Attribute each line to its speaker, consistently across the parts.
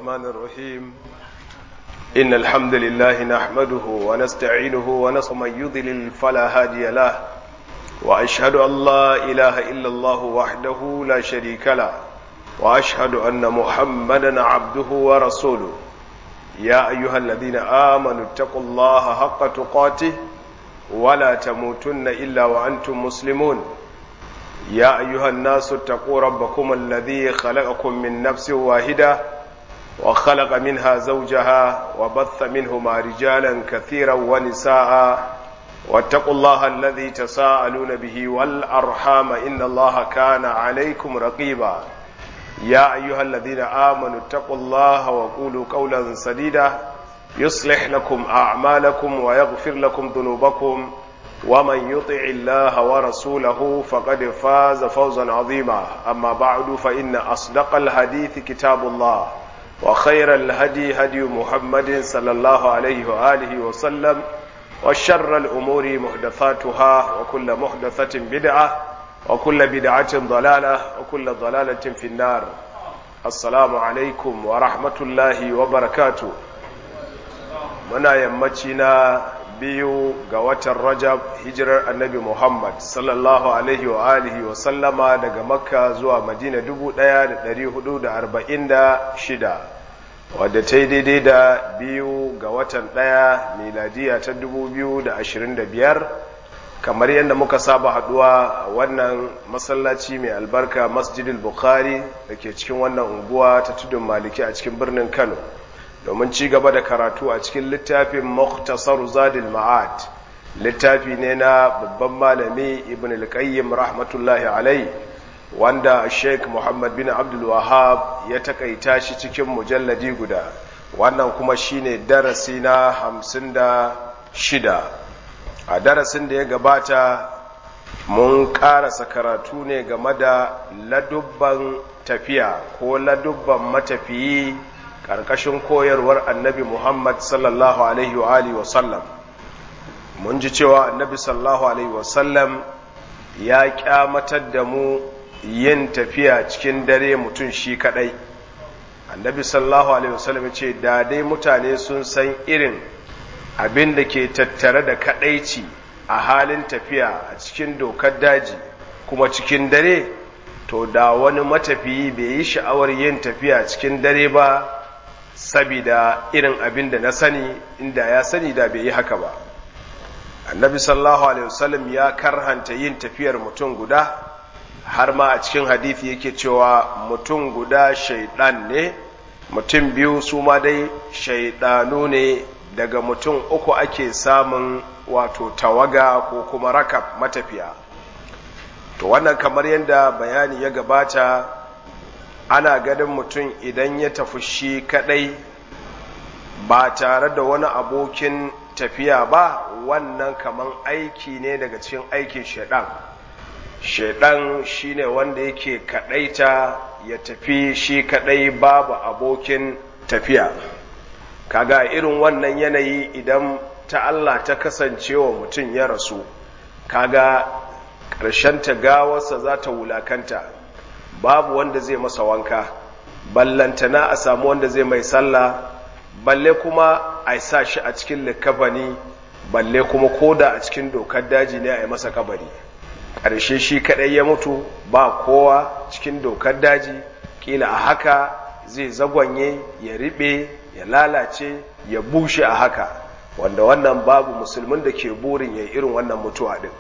Speaker 1: الرحمن الرحيم إن الحمد لله نحمده ونستعينه ومن يضلل فلا هادي له وأشهد أن لا إله إلا الله وحده لا شريك له وأشهد أن محمدا عبده ورسوله يا أيها الذين آمنوا اتقوا الله حق تقاته ولا تموتن إلا وأنتم مسلمون يا أيها الناس اتقوا ربكم الذي خلقكم من نفس واحدة وخلق منها زوجها وبث منهما رجالا كثيرا ونساء واتقوا الله الذي تساءلون به والأرحام إن الله كان عليكم رقيبا يا أيها الذين آمنوا اتقوا الله وقولوا قولا سديدا يصلح لكم أعمالكم ويغفر لكم ذنوبكم ومن يطع الله ورسوله فقد فاز فوزا عظيما أما بعد فإن أصدق الحديث كتاب الله وخير الهدي هدي محمد صلى الله عليه وآله وسلم وشر الأمور محدثاتها وكل محدثة بدعة وكل بدعة ضلالة وكل ضلالة في النار السلام عليكم ورحمة الله وبركاته منا يمتنا biyu ga watan Rajab hijirar annabi Muhammad sallallahu alaihi wa alihi wa sallama daga Makka zuwa Madina 1446 wadda ta yi daidai da biyu ga watan ɗaya miladiya ta 2025 kamar yadda muka saba haduwa a wannan masallaci mai albarka Masjidil Bukhari da ke cikin wannan unguwa ta tudun Maliki a cikin birnin Kano domin ci gaba da karatu a cikin littafin Mukhtasar Zadil Ma'ad littafi ne na babban malami Ibn al-Qayyim rahmatullahi alai wanda Sheikh Muhammad bin Abdul Wahhab ya takaita shi cikin mujalladi guda wannan kuma shine darasi na 56 a darasin da ya gabata mun karasa karatu ne game da ladubban tafiya ko ladubban matafiyi ƙarƙashin koyarwar annabi Muhammad sallallahu alaihi wa alihi wasallam mun ji cewa annabi sallallahu alaihi wasallam ya kyamatar da mu yin tafiya cikin dare mutum shi kadai annabi sallallahu alaihi wasallam ya ce da dai mutane sun san irin abin da ke tattare da kadaici a halin tafiya a cikin dokar daji kuma cikin dare to da wani matafiyi bai yi sha'awar yin tafiya cikin dare ba sabida irin abin da na sani inda ya sani da bai yi haka ba annabi sallallahu alaihi wasallam ya karhanta yin tafiyar mutum guda har ma a cikin hadisi yake cewa mutum guda shaidan ne mutum biyu su ma dai shaidanu ne daga mutum uku ake samun wato tawaga ko kuma rakab matafiya to wannan kamar yadda bayani ya gabata ana ganin mutum idan ya tafi shi kadai ba tare da wani abokin tafiya ba wannan kaman aiki ne daga cikin aikin shaidan shine wanda yake kadaita ya tafi shi kadai babu abokin tafiya kaga irin wannan yanayi idan ta Allah ta kasance wa mutum ya rasu kaga ƙarshen ta gawarsa za ta wulakanta babu wanda zai masa wanka ballantana a samu wanda zai mai sallah balle kuma a sa shi a cikin likafani balle kuma koda a cikin dokar daji ne a yi masa kabari ƙarshe shi kaɗai ya mutu ba kowa cikin dokar daji ƙila a haka zai zagwanye ya riɓe ya lalace ya bushe a haka wanda wannan babu musulmin da ke burin ya irin wannan mutuwa ɗin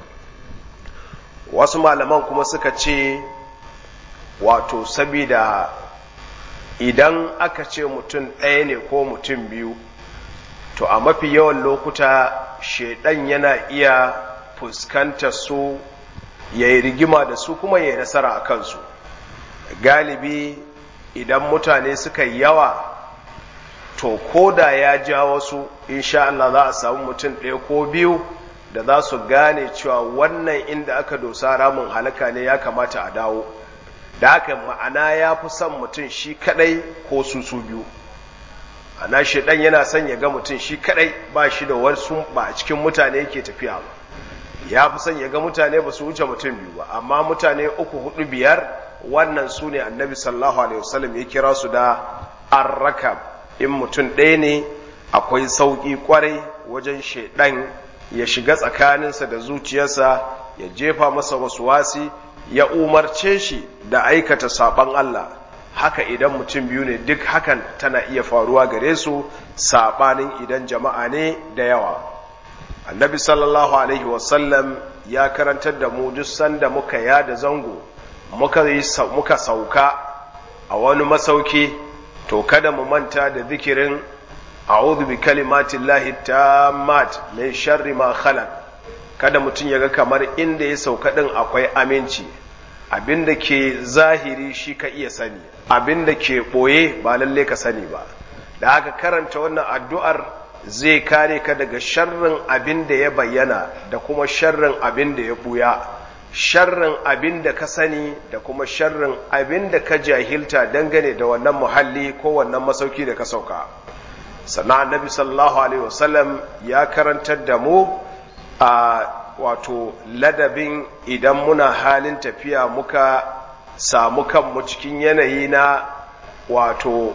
Speaker 1: wasu malaman kuma suka ce wato sabida idan aka ce mutum ɗaya ne ko mutum biyu to a mafi yawan lokuta shaidan yana iya fuskantar su ya yi rigima da su kuma ya yi nasara a kansu galibi idan mutane suka yi yawa to ko da ya ja wasu insha Allah za a samu mutum ɗaya ko biyu da za su gane cewa wannan inda aka dosa ramin halaka ne ya kamata a dawo da haka ma'ana ya fi son mutum shi kadai ko su biyu ana shaidan yana son ya ga mutum shi kadai ba shi da wasu ba a cikin mutane yake tafiya ba ya fi son ya ga mutane ba su wuce mutum biyu ba amma mutane 3, 4, 5 wannan su ne annabi sallallahu alaihi wasallam ya kira su da arrakab in mutum ɗaya ne akwai sauƙi ƙwarai wajen shaidan ya shiga tsakaninsa da zuciyarsa ya jefa masa waswasi ya umarce shi da aikata saɓan Allah. Haka idan mutum biyu ne duk hakan tana iya faruwa gare su, saɓanin idan jama'a ne da yawa. Annabi sallallahu alaihi wasallam ya karantar da mu duk sanda muka yada zango muka sauka a wani masauki, to kada mu manta da zikirin a'udhu bi kalimatillahi tammat min sharri ma khalaq. Kada mutum ya ga kamar inda ya sauka din akwai aminci. Abinda ke zahiri shi ka iya sani, abinda ke boye ba lalle ka sani ba. Da haka karanta wannan addu'ar zai kare ka daga sharrin abinda ya bayyana da kuma sharrin abinda ya buya, sharrin abinda ka sani da kuma sharrin abinda ka jahilta dangane da wannan muhalli ko wannan masauki da ka sauka. Sannan annabi sallallahu alaihi wasallam ya karantar da mu a wato ladabin idan muna halin tafiya muka samu kanmu cikin yanayi na wato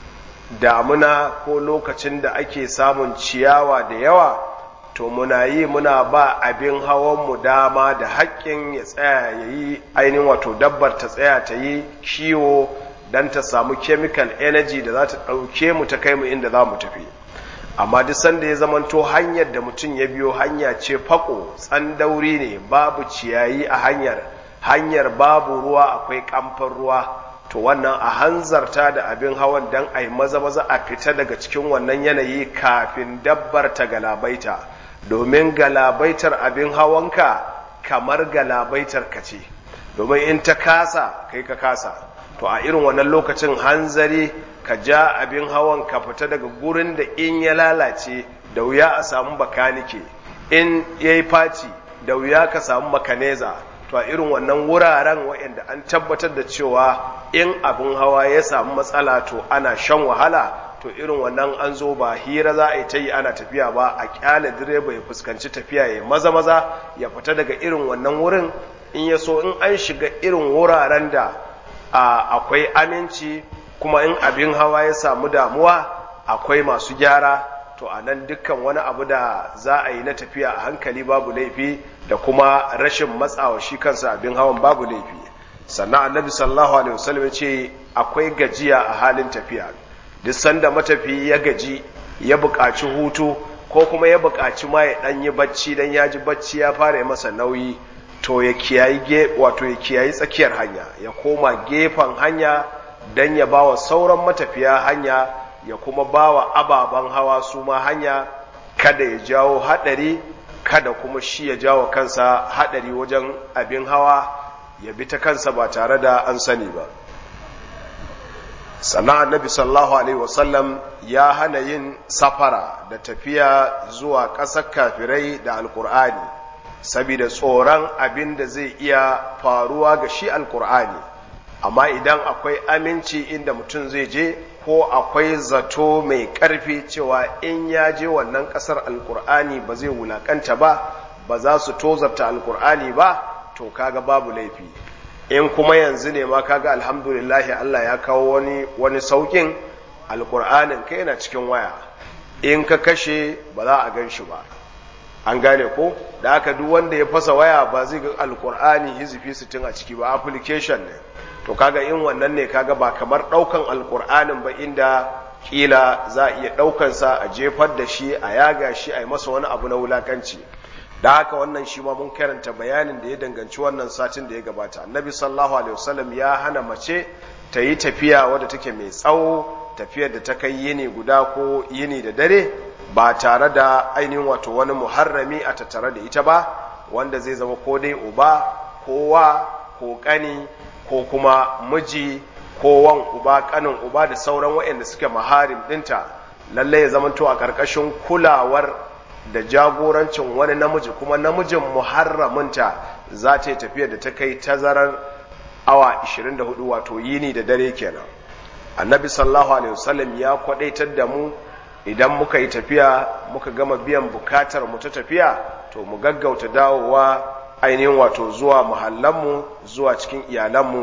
Speaker 1: damuna ko lokacin da ake samun ciyawa da yawa, to muna ba abin hawanmu dama da haƙƙin ya tsaya ya yi ainihin wato dabbar ta tsaya ta yi kiwo don ta samu chemical energy da za ta ɗauke mu ta kai mu inda za mu tafi. Amma duk sanda ya zamanto hanyar da mutum ya biyo hanya ce fako tsandauri ne, babu ciyayi a hanyar babu ruwa, akwai kamfan ruwa, to wannan a hanzarta da abin hawan dan ai maza a fita daga cikin wannan yanayi kafin dabbar ta galabaita, domin galabaitar abin hawanka kamar galabaitar ka ce, domin in ta kasa kai ka kasa. To a irin wannan lokacin hanzari ka ja abin hawan ka fita daga gurin da in ya lalace da wuya a samu bakanike, in yayi faci da wuya ka samu makaneza. To a irin wannan wuraren waɗanda an tabbatar da cewa in abin hawa ya samu matsala to ana shan wahala, to irin wannan an zo ba hira za a yi ta yi ana tafiya ba, a kyale direba ya fuskanci tafiya ya maza ya fita daga irin wannan wurin. In ya so in an shiga irin wuraren da akwai aminci kuma in abin hawa ya samu damuwa akwai masu gyara, to a nan dukkan wani abu da za a yi na tafiya a hankali babu laifi, da kuma rashin matsawa shi kansa abin hawan babu laifi. Sannan annabi sallallahu alaihi wasallam ya ce akwai gajiya a halin tafiya. Duk sanda matafi ya gaji ya buƙaci hutu ko kuma ya buƙaci ma ya ɗan yi bacci dan ya ji bacci ya fara masa nauyi, to ya kiyayi tsakiyar hanya, ya koma gefen hanya dan ya bawa sauran matafiya hanya, ya kuma bawa ababen hawa su ma hanya, kada ya jawo hadari, kada kuma shi ya jawo kansa hadari wajen abin hawa ya bi ta kansa ba tare da an sani ba. Sannan annabi sallallahu alaihi wasallam ya hana yin safara da tafiya zuwa ƙasar kafirai da alkur'ani, saboda tsoron abin da zai iya faruwa ga shi alkur'ani. Amma idan akwai aminci inda mutum zai je, ko akwai zato mai ƙarfi cewa in ya je wannan ƙasar alkur'ani ba zai wulaƙanta ba za su tozarta alkur'ani ba, to kaga babu laifi. In kuma yanzu ne ma kaga alhamdulillahi Allah ya kawo wani saukin, alkur'anin kai yana cikin waya, in ka kashe ba za a gan shi ba, an gane ko? Da haka duk wanda ya fasa waya ba zai ga alkur'ani hizifi 60 a ciki ba, application ne. To kaga in wannan ne kaga ba kamar daukan alkur'anin ba, inda kila za a iya daukansa a jefar da shi, a yaga shi, a yi masa wani abu na wulakanci. Da haka wannan shi ma mun karanta bayanin da ya danganci wannan satin da ya gabata. Annabi sallallahu alaihi wasallam ya hana mace ta yi tafiya wadda take mai tsawo, tafiyar da ta kai yini guda ko yini da dare, ba tare da ainihin wato wani muharrami a tattare da ita ba, wanda zai zama ko dai uba ko wa ko kani ko kuma miji ko wan uba, kanin uba da sauran waɗanda suke maharim ɗinta. Lallai ya zama to a ƙarƙashin kulawar da jagorancin wani namiji, kuma namijin muharraminta za ta yi tafiyar da ta kai tazarar awa 24, wato yini da dare kenan. Annabi sallallahu alaihi wasallam ya kwadaitar da mu idan muka yi tafiya muka gama biyan bukatar mu ta tafiya, to mu gaggauta dawowa ainihin wato zuwa muhallanmu, zuwa cikin iyalanmu,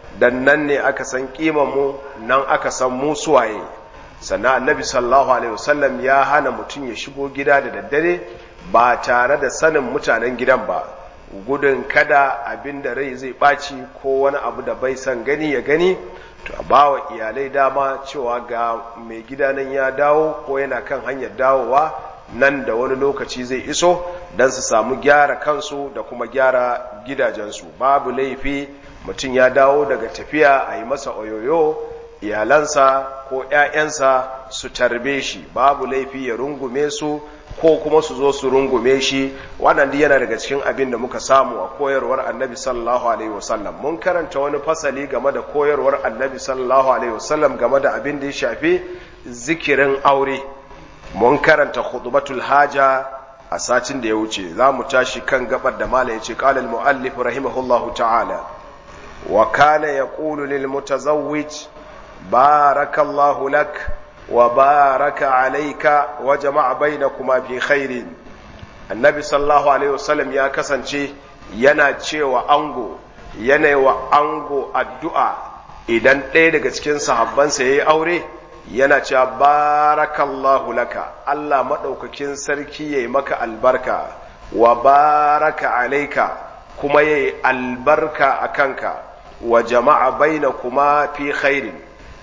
Speaker 1: dan nan ne aka san mu nan aka san mu suwaye. Sannan annabi sallallahu alaihi wasallam ya hana mutum ya shigo gida da daddare ba tare da sanin mutanen gidan ba, gudun kada abin da rai zai ɓaci ko wani abu da bai san gani ya gani, to a bawa iyalai dama cewa ga mai gida nan ya dawo ko yana kan hanyar dawowa nan da wani lokaci zai iso, don su samu gyara kansu da kuma gyara gidajensu. Babu laifi mutum ya dawo daga tafiya a yi masa oyoyo, iyalansa ko ‘ya'yansa su tarbe shi, babu laifi ya rungume su ko kuma su zo su rungume shi. Wannan yana daga cikin abin da muka samu a koyarwar annabi sallallahu alaihi wasallam. Mun karanta wani fasali game da koyarwar annabi sallallahu alaihi wasallam game da abin da ya shafi zikirin aure. Mun karanta khutbatul haja a satin da ya wuce. Za mu tashi kan gabar da mala ya ce qala al-muallif rahimahullahu ta'ala wa kana yaqulu lil mutazawwij barakallahu lak wa baraka alayka wa jama'a bainakuma fi khairin. Annabi sallallahu alaihi wasallam ya kasance yana cewa ango, yana wa ango addu'a idan ɗaya daga cikin sahabbansa yayi aure, yana cewa barakallahu laka, Allah madaukakin sarki yayi maka albarka, wa baraka alayka, kuma yayi albarka akanka, wa jama'a bainakuma fi khairin,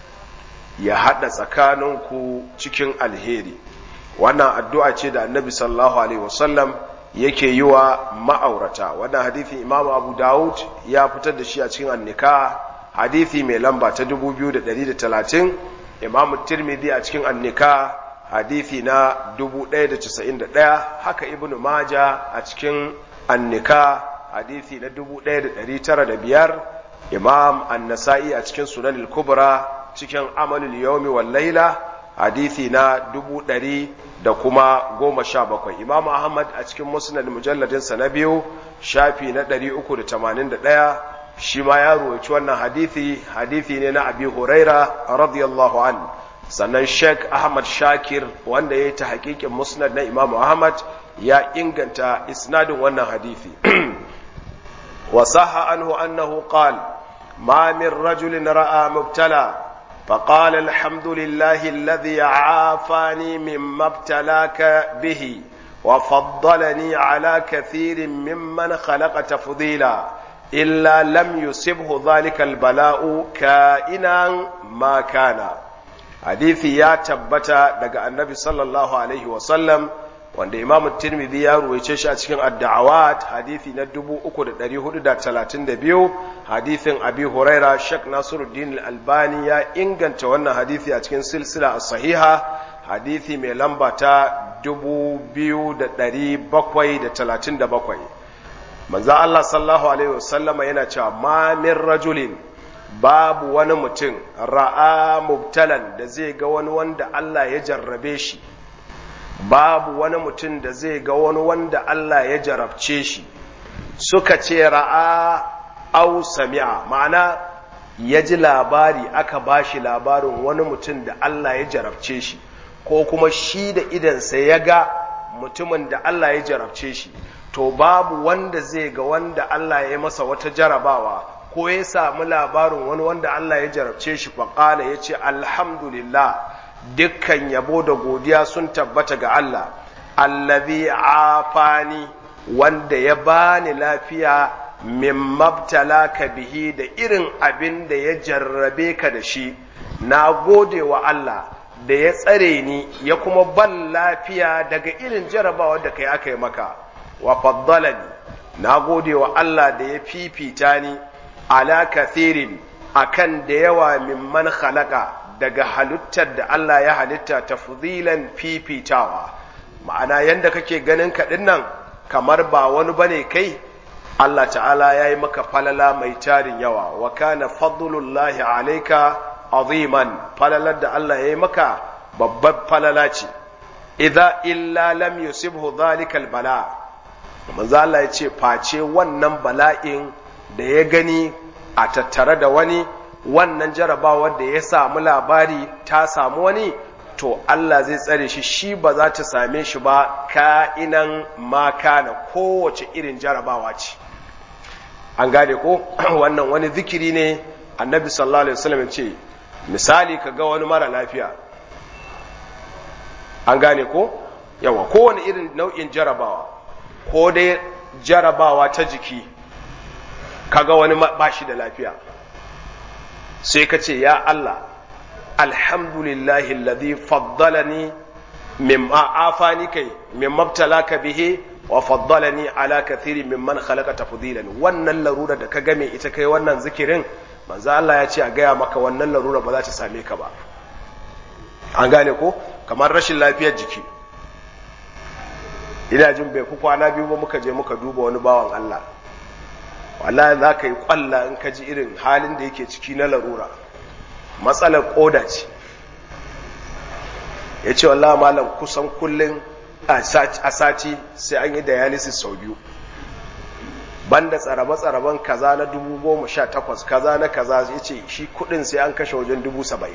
Speaker 1: ya haɗa tsakaninku cikin alheri. Wannan addu'a ce da annabi sallallahu alaihi wasallam yake yi wa ma'aurata. Wannan hadithi Imam Abu Dawud ya fitar da shi a cikin annika, hadithi mai lamba ta 2130, Imam Tirmidhi a cikin annika hadithi na 1091, haka Ibn Majah a cikin annika hadithi na 1905, Imam An-Nasa'i a cikin Sunan al-Kubra cikin Amalul Yawmi wal Layla hadithi na 117. Imam Ahmad a cikin Musnad mujalladin sa na biyu shafi na 381 shi ma ya ruwaci wannan hadithi ne na Abi Huraira radiyallahu an. Sannan Sheikh Ahmad Shakir wanda ya yi ta hakikin Musnad na Imam Ahmad ya inganta isnadin wannan hadithi. Wa sahha anhu annahu qala ma min rajulin ra'a mubtala فقال الحمد لله الذي عافاني مما ابتلاك به وفضلني على كثير ممن خلق تفضيلا إلا لم يصبه ذلك البلاء كائنا ما كان. حديثي يا تبتا دقى النبي صلى الله عليه وسلم wanda Imam Tirmidhi ya ruwaice shi a cikin ad-da'awat hadithi na 3432, hadithin Abi Huraira. Sheikh Nasiruddin Al-Albani ya inganta wannan hadithi a cikin silsila as-sahiha hadithi mai lamba ta 2737. Manzo Allah sallallahu alaihi wasallama yana cewa ma min rajulin, babu wani mutum ra'a mubtalan da zai ga wani wanda Allah ya jarrabe shi, babu wani mutum da zai ga wani wanda Allah ya jarabce shi. Suka ce ra'a au sami'a, ma'ana ya ji labari, aka bashi labarin wani mutum da Allah ya jarabce shi, ko kuma shi da idansa ya ga mutumin da Allah ya jarabce shi. To babu wanda zai ga wanda Allah ya masa wata jarabawa ko ya samu labarin wani wanda Allah ya jarabce shi faƙala ya ce alhamdulillah, dukkan yabo da godiya sun tabbata ga Allah, allazi afani, wanda ya bani lafiya, min mabtalaka bihi, da irin abin da ya jarrabe ka da shi. Na gode wa Allah da ya tsare ni ya kuma ban lafiya daga irin jarabawa da kai aka yi maka. Wa faddalani, na gode wa Allah da ya fifita ni ala kathirin, akan da yawa mimman khalaqa, daga halittar da Allah ya halitta, tafdilan fifitawa. Ma'ana yanda kake ganin ka dinnan kamar ba wani bane kai, Allah ta'ala yayi maka falala mai tarin yawa. Wa kana fadlullahi alayka aziman, falalar da Allah yayi maka babbar falala ce. Idza illa lam yusibhu dhalikal bala, manzo Allah ya ce face wannan bala'in da ya gani a tattare da wani, wannan jarabawar da ya samu labari ta samu wani, to Allah zai tsare shi, shi ba za ta same shi ba, ka'inan ma kana, kowace irin jarabawa ce. An gane ko? Wannan wani zikiri ne annabi sallallahu alaihi wasallam ya ce misali ka ga wani mara lafiya, an gane ko yawa kowane irin nau'in jarabawa, ko dai jarabawa ta jiki, kaga wani ba shi da lafiya, sai ka ce ya Allah alhamdulillahi alladhi faddalani mimma afani kai mimma ibtalaka bihi wa faddalani ala kathiri mimman khalaqa tafdilan. Wannan larura da ka game ita kai wannan zikirin, manzo Allah ya ce a gaya maka wannan larura ba za ta same ka ba, an gane ko kamar rashin lafiyar jiki. Ina jin bai ku kwana biyu ba muka je muka duba wani bawan Allah, wallahi za ka yi kwalla in ka ji irin halin da yake ciki na larura, matsalar koda ce. ya ce wallahi malam kusan kullum a sati sai an yi dialysis sau 2, banda tsarabe-tsaraben kaza na 18,000 kaza na kaza, ya ce shi kudin sai an kashe wajen 70,000.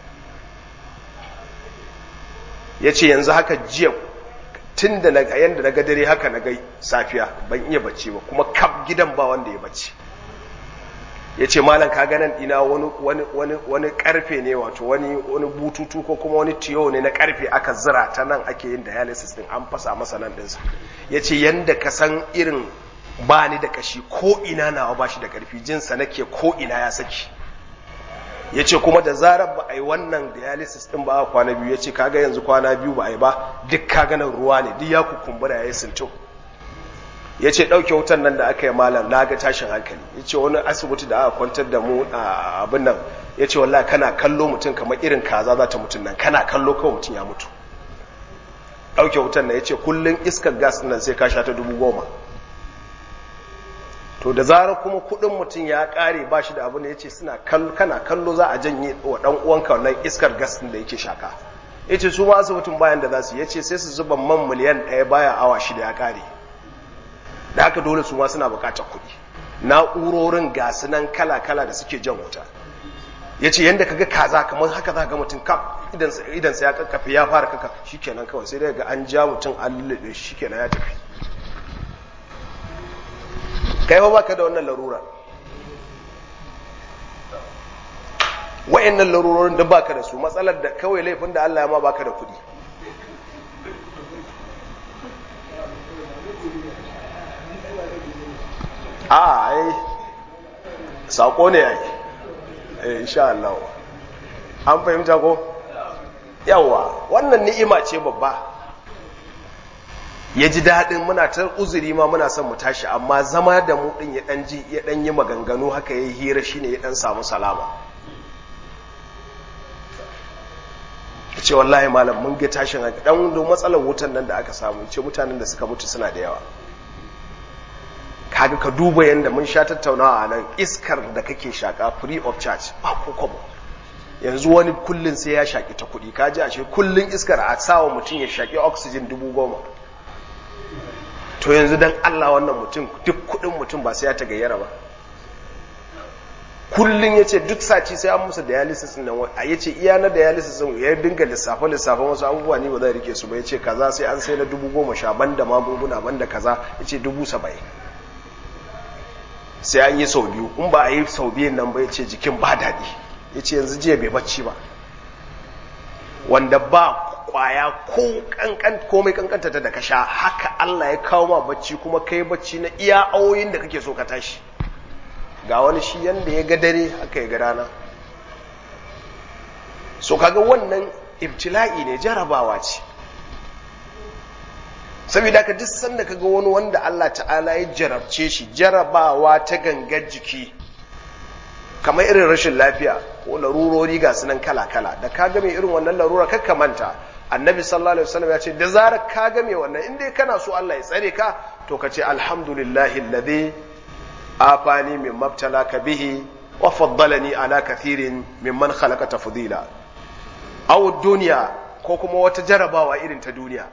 Speaker 1: ya ce yanzu haka jiya tun da yadda na dare haka na gai safiya ban iya bacci ba, kuma kaf gidan ba wanda ya bacci. ya ce malam ka ganin ina wani karfe ne, wato wani bututu ko kuma wani tiyo ne na karfe aka zira ta nan ake yin dialysis din, an fasa masa nan dinsa. ya ce yadda ka san irin ba ni da kashi ko ina nawa ba shi da karfi, jinsa nake ko ina ya saki. ya ce kuma da zarar ba a yi wannan dialysis din ba a kwana biyu, ya ce kaga yanzu kwana biyu ba a yi ba, duk kaga nan ruwa ne duk ya kukumbura ya yi sinto. ya ce ɗauke wutan nan da aka yi malam na ga tashin hankali. ya ce wani asibiti da aka kwantar da mu a abin nan, ya ce wallahi kana kallo mutum kamar irin kaza za ta mutum nan, kana kallo kawai mutum ya mutu. ɗauke wutan nan ya ce kullum iskar gas nan sai ka sha ta 10,000. to da zarar kuma kudin mutum ya kare ba shi da abu ne, ya ce kana kallo za a janye wa dan uwanka wannan iskar gas din da yake shaka. ya ce su ma asibitin bayan da za su, ya ce sai su zuba man miliyan 1 baya awa 6 ya kare. da haka dole su ma suna bukatar kudi, na'urorin gasu nan kala-kala da suke jan wuta. ya ce yadda kaga kaza kamar haka za ga mutum kaf idansa ya kakkafe ya fara kaka, shikenan kawai sai dai ga an ja mutum an lullube shikenan ya tafi. kai ba baka da wannan larura, wa'annan larurorin da baka da su, matsalar da kawai laifin da Allah ya ma baka da kudi. ai sako ne ai insha Allah an fahimta ko yawa wannan ni'ima ce babba. ya ji daɗin muna ta uzuri ma muna son mu tashi, amma zama da mu ɗin ya ɗan yi maganganu haka ya yi hira shi ne ya ɗan samu salama. ya ce wallahi malam mun ga tashin haka ɗan da matsalar wutan nan da aka samu, ce mutanen da suka mutu suna da yawa. kaga ka duba yadda mun sha tattaunawa a nan, iskar da kake shaƙa free of charge ba ko kwabo. yanzu wani kullum sai ya shaƙi ta kuɗi, kaji a ce kullum iskar a sawa mutum ya shaƙi oxygen 10,000. to yanzu dan Allah wannan mutum duk kudin mutum ba sai ya tagayyara ba. kullun yace duk sati sai an musu dialysis nan, yace iya na dialysis din ya dinga lissafa wasu abubuwa ni ba zai rike su ba. yace kaza sai an sai na 10,000 banda magunguna banda kaza, yace 70,000 sai an yi sau 2. in ba a yi sau 2 nan ba yace jikin ba dadi. yace yanzu jiya bai bacci ba, wanda ba kwaya ko komai kankanta ta da ka sha, haka Allah ya kawo ma bacci kuma kai bacci na iya awoyin da kake so ka tashi. ga wani shi yanda ya ga dare haka ya ga rana. so kaga wannan ibtila'i ne, jarabawa ce. saboda ka duk sanda kaga wani wanda Allah ta'ala ya jarabce shi jarabawa ta gangar jiki, kamar irin rashin lafiya ko larurori ga sunan kala-kala, da ka ga mai irin wannan larura kakka manta annabi sallallahu alaihi wasallam ya ce da zarar ka ga mai wannan, in dai kana so Allah ya tsare ka, to ka ce alhamdulillahi alladhi afani mimma ibtalaka bihi wa faddalani ala kathirin mimman khalaqa tafdila. aw duniya, ko kuma wata jarabawa irin ta duniya,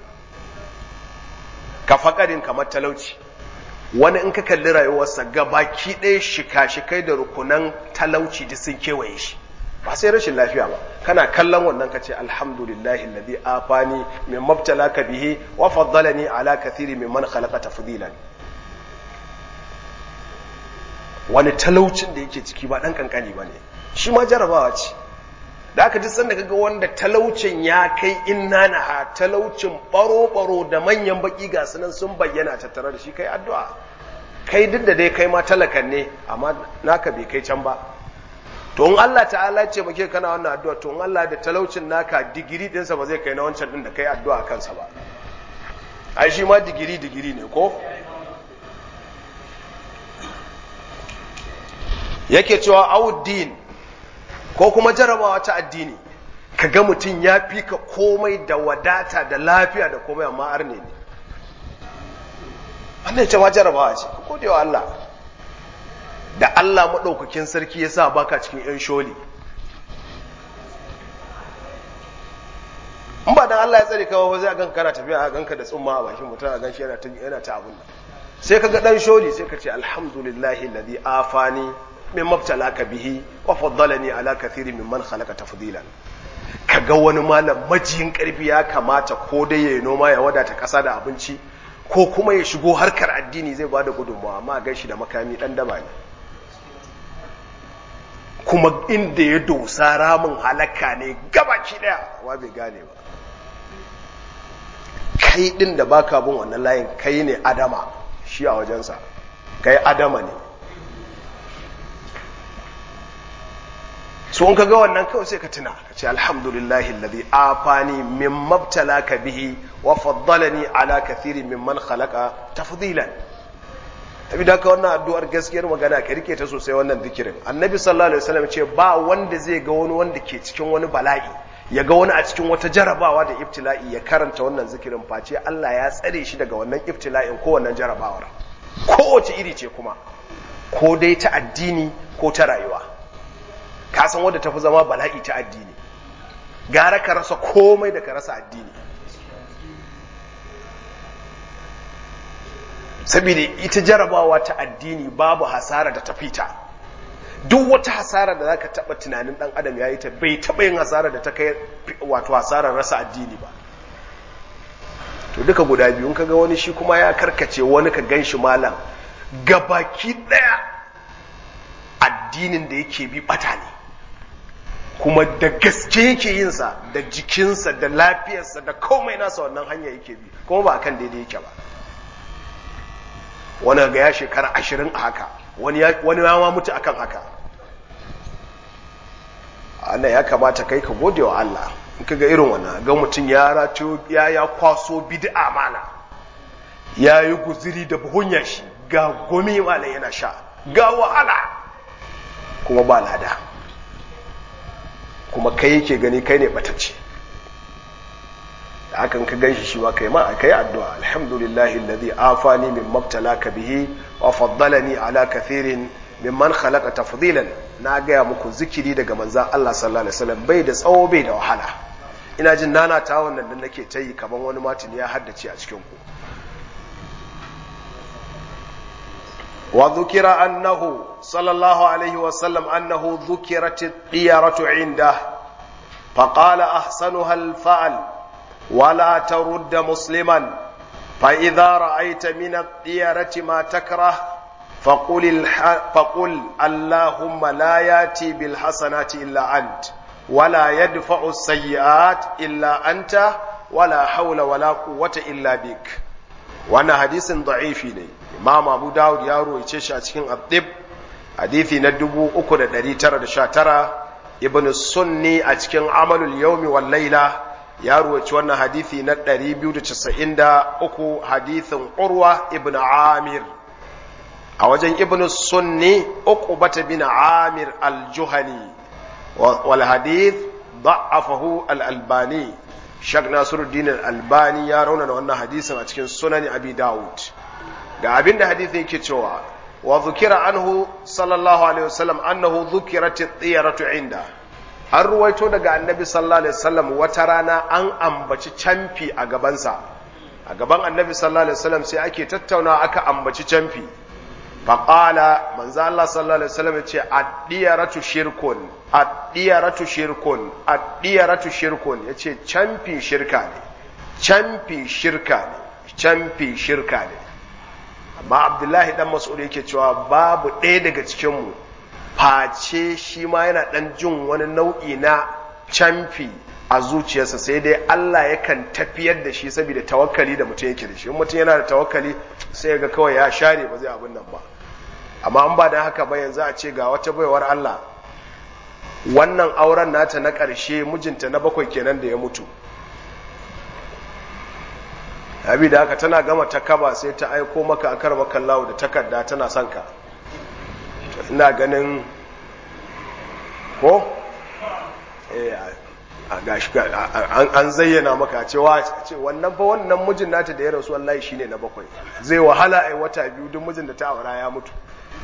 Speaker 1: ka faƙarin kamar talauci. wani in ka kalli rayuwarsa gabaki ɗaya shika-shikai da rukunan talauci da sun kewaye shi, ba sai rashin lafiya ba. kana kallon wannan ka ce alhamdulillahi alladhi afani mimma ibtalaka bihi wa faddalani ala kathiri mimman khalaqa tafdilan. wani talaucin da yake ciki ba dan kankani bane, shi ma jarabawa ce. Da aka ji sanda kaga wanda talaucin ya kai inna na talaucin baro-baro da manyan baki ga sunan sun bayyana tattare da shi, kai addu'a. Kai duk da dai kai ma talakan ne, amma naka bai kai can ba. To in Allah ta'ala ce muke kana wannan addu'a, to in Allah da talaucin naka digiri dinsa ba zai kai na wancan din da kai addu'a kansa ba. Ai shi ma digiri ne ko? Yake cewa auddin ko kuma jarabawa ta addini, ka ga mutum ya fi ka komai da wadata da lafiya da komai amma arne ne. Wannan ita ma jarabawa ce, ku gode wa Allah. Da Allah maɗaukakin sarki ya sa baka cikin ‘yan sholi. In ba dan Allah ya tsare kawo ba zai a ganka kana tafiya a ganka da tsumma a bakin mutum a ganshi yana ta abun nan. Sai ka ga ɗan sholi sai ka ce alhamdulillahi alladhi afani min mabtalaka bihi wa faddalani ala kathirin mimman khalaqa tafdilan. Kaga wani malam majiyin karfi ya kamata ko dai yayi noma ya wadata kasa da abinci ko kuma ya shigo harkar addini zai bada gudunmawa, amma ga shi da makami dan daba ne. Kuma inda ya dosa ramin halaka ne gabaki daya, wa bai gane ba. Kai din da baka bin wannan layin kai ne adama, shi a wajensa kai adama ne. So in ka ga wannan kawai sai ka tuna ka ce alhamdulillahi alladhi afani min mabtalaka bihi wa faddalani ala kathirin mimman khalaqa tafdilan. Tabi da ka wannan addu'ar gaskiyar magana ka rike ta sosai, wannan zikirin annabi sallallahu alaihi wasallam ce ba wanda zai ga wani wanda ke cikin wani bala'i, ya ga wani a cikin wata jarabawa da ibtila'i ya karanta wannan zikirin face Allah ya tsare shi daga wannan ibtila'in ko wannan jarabawar, kowace iri ce kuma, ko dai ta addini ko ta rayuwa. Ka san wadda tafi zama bala'i ta addini, gara ka rasa komai da ka rasa addini. Saboda ita jarabawa ta addini babu hasara da ta fita. Duk wata hasara da zaka taba tunanin dan adam yayi ta, bai taba yin hasara da ta kai wato hasarar rasa addini ba. To duka guda biyu, in kaga wani shi kuma ya karkace, wani ka ganshi malam gabaki daya addinin da yake bi bata ne, kuma da gaske yake yinsa da jikinsa da lafiyarsa da komai nasa wannan hanya yake bi, kuma ba kan daidai yake ba. Wani ga ya shekara 20 a haka, wani ya ma mutu akan haka. Allah ya kamata kai ka gode wa Allah in ka ga irin wannan, ga mutum ya rato ya kwaso bid'a mana, ya yi guziri da buhunyar shi, ga gomi mala yana sha, ga wahala kuma ba lada, kuma kai yake gani kai ne batacce. Da hakan ka ganshi shi ma kai addu'a, alhamdulillahi alladhi afani min mabtalaka bihi wa faddalani ala kathirin mimman khalaqa tafdilan. Na gaya muku zikiri daga manzan Allah sallallahu alaihi wasallam bai da tsawo bai da wahala. Ina jin nana ta wannan da nake ta yi kaman wani matini ya haddace a cikin ku. Wa dhukira annahu sallallahu alaihi wasallam annahu dhukirat ad-diyaratu inda faqala ahsanuha al-fa'l wa la tarud musliman fa idha ra'aita min ad-diyarati ma takrah فقل اللهم لا ياتي بالحسنات إلا أنت ولا يدفع السيئات إلا أنت ولا حول ولا قوة إلا بك. وانا حديث ضعيف ne. Imam Abu Dawud ya roice shi a cikin At-Tib hadisi na 3919, Ibn Sunni a cikin Amalul Yawmi wal Layla ya roice wannan hadisi na 293, hadisin Urwa ibn Amir. A wajen Ibn Sunni Uqbata bin Amir al-Juhani wal hadith da'afahu al-Albani. Sheikh Nasiruddin al-Albani ya raunana wannan hadisin a cikin Sunan Abi Dawud. Ga abinda hadisin yake cewa wa dhukira anhu sallallahu alaihi wasallam annahu dhukirat at-tiyaratu inda. An ruwaito daga Annabi sallallahu alaihi wasallam wata rana an ambaci camfi a gabansa. A gaban Annabi sallallahu alaihi wasallam sai ake tattauna aka ambaci camfi. Faƙala manzo Allah sallallahu alaihi wasallam ya ce addiyaratu shirkun, addiyaratu shirkun, addiyaratu shirkun, ya ce camfi shirka ne, camfi shirka ne, camfi shirka ne. amma Abdullahi dan Mas'ud yake cewa babu ɗaya daga cikinmu face shi ma yana ɗan jin wani nau'i na camfi a zuciyarsa, sai dai Allah yakan tafiyar da shi saboda tawakkali da mutum yake da shi. Mutum yana da tawakkali sai ga kawai ya share ba zai abin nan ba. Amma an ba da haka ba, yanzu a ce ga wata baiwar Allah wannan auren nata na ƙarshe mijinta na 7 kenan da ya mutu, abi da haka tana gama ta kaba sai ta aiko maka a karba kallawo da takarda tana son ka. Ina ganin ko an zayyana maka cewa wannan fa wannan mijin nata da ya rasu wallahi shine na 7, zai wahala ai wata 2 duk mijin da ta aura ya mutu.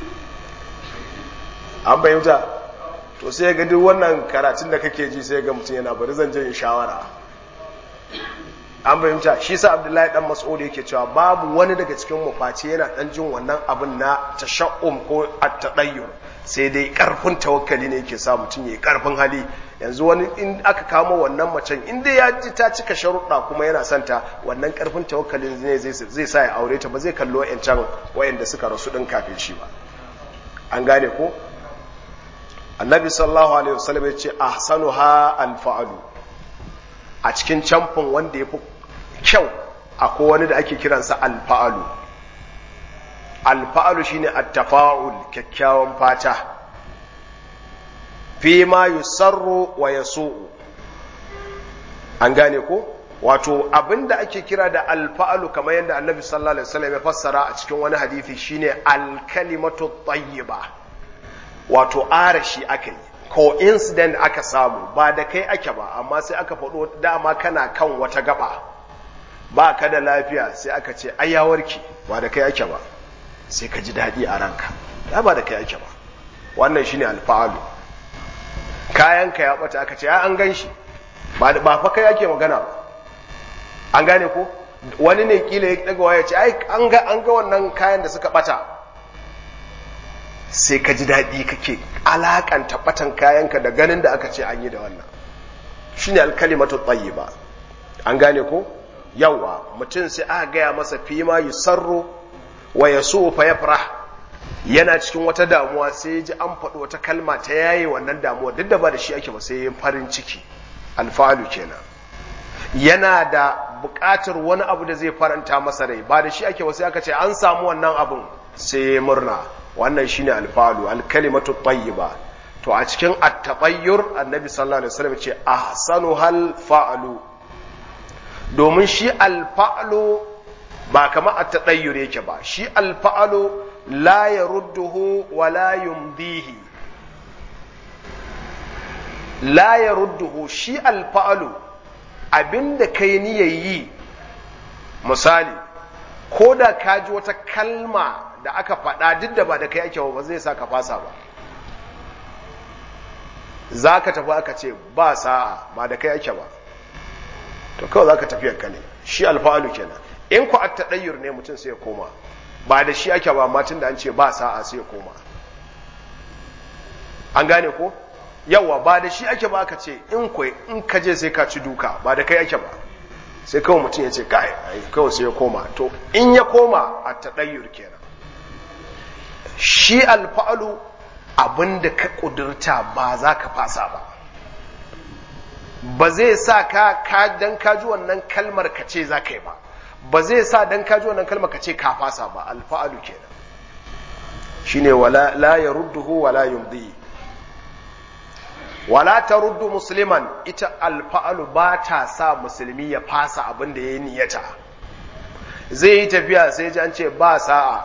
Speaker 1: An bayyana to sai ga duk wannan karatun da kake ji sai ga mutum yana bari zan je in shawara. An bayyana shi sa Abdullahi dan Mas'ud yake cewa babu wani daga cikin mu face yana dan jin wannan abin na tashaqqum ko at-tadayyur, sai dai karfin tawakkali ne yake sa mutum yayi karfin hali. Yanzu wani in aka kamo wannan macen in dai ya ji ta cika sharuɗa kuma yana santa, wannan karfin tawakkalin ne zai sa ya aure ta, ba zai kallo yancan wayanda suka rasu din kafin shi ba. An gane ko? Annabi sallallahu alaihi wasallam ya ce ahsanuha al-fa'lu. A cikin camfin wanda ya fi kyau akwai wani da ake kiransa alfa'alu. Alfa'alu shine at-tafa'ul, kyakkyawan fata, fi ma yusarru wa yasu'u. An gane ko? Wato abinda ake kira da alfa'alu kamar yadda Annabi sallallahu alaihi wasallam ya fassara a cikin wani hadisi shine al-kalimatu tayyiba. Wato arashi akai, coincident aka samu, ba da kai ake ba, amma sai aka faɗo dama kana kan wata gaba, ba ka da lafiya sai aka ce ai ya warke, ba da kai ake ba, sai ka ji daɗi a ranka, ya ba da kai ake ba. Wannan shine alfa'alu. Kayanka ya ɓata aka ce ya an gan shi, ba fa kai ake magana ba. An gane ko? Wani ne kila ya daga waya ce ai an ga wannan kayan da suka ɓata, sai ka ji daɗi kake alakanta batan kayanka da ganin da aka ce an yi da wannan. Shi ne alkalimatu tayyiba. An gane ko? Yawa mutum sai aka gaya masa fima yusarru wa yasu fa yafrah, yana cikin wata damuwa sai ya ji an faɗi wata kalma ta yaye wannan damuwa, duk da ba da shi ake ba, sai ya farin ciki. Alfa'alu kenan. Yana da buƙatar wani abu da zai faranta masa rai, ba da shi ake ba, sai aka ce an samu wannan abun sai ya murna. Wannan shine alfa'alu, alkalimatu tayyiba. To a cikin at-tatayyur Annabi sallallahu alaihi wasallam ce ahsanuhal fa'lu, domin shi alfa'lu ba kamar at-tatayyur yake ba. Shi alfa'lu la yarudduhu wa la yumdihi. La yarudduhu, shi alfa'lu abinda kai niyayi, misali ko da ka ji wata kalma da aka faɗa duk da ba da kai ake ba zai sa ka fasa ba. Za ka tafi aka ce ba sa'a, ba da kai ake ba, to kawai za ka tafiyar ka ne. Shi alfa'alu kenan. In ku at-tadayyur ne mutum sai ya koma, ba da shi ake ba, matin da an ce ba sa'a sai ya koma. An gane ko? Yawa ba da shi ake ba aka ce in ka je sai ka ci duka, ba da kai ake ba, sai kawai mutum ya ce kai kawai sai ya koma. To in ya koma at-tadayyur kenan. Shi alfa'alu abinda ka kudurta ba za ka fasa ba, ba zai sa ka dan kaji wannan kalmar ka ce za ka yi ba, ba zai sa dan kaji wannan kalmar ka ce ka fasa ba. Alfa'alu kenan. Shine wala la yarudduhu wala yumdi. Wala taruddu musliman, ita alfa'alu ba ta sa musulmi ya fasa abin da yayi niyyata. Zai yi tafiya sai ji an ce ba sa'a,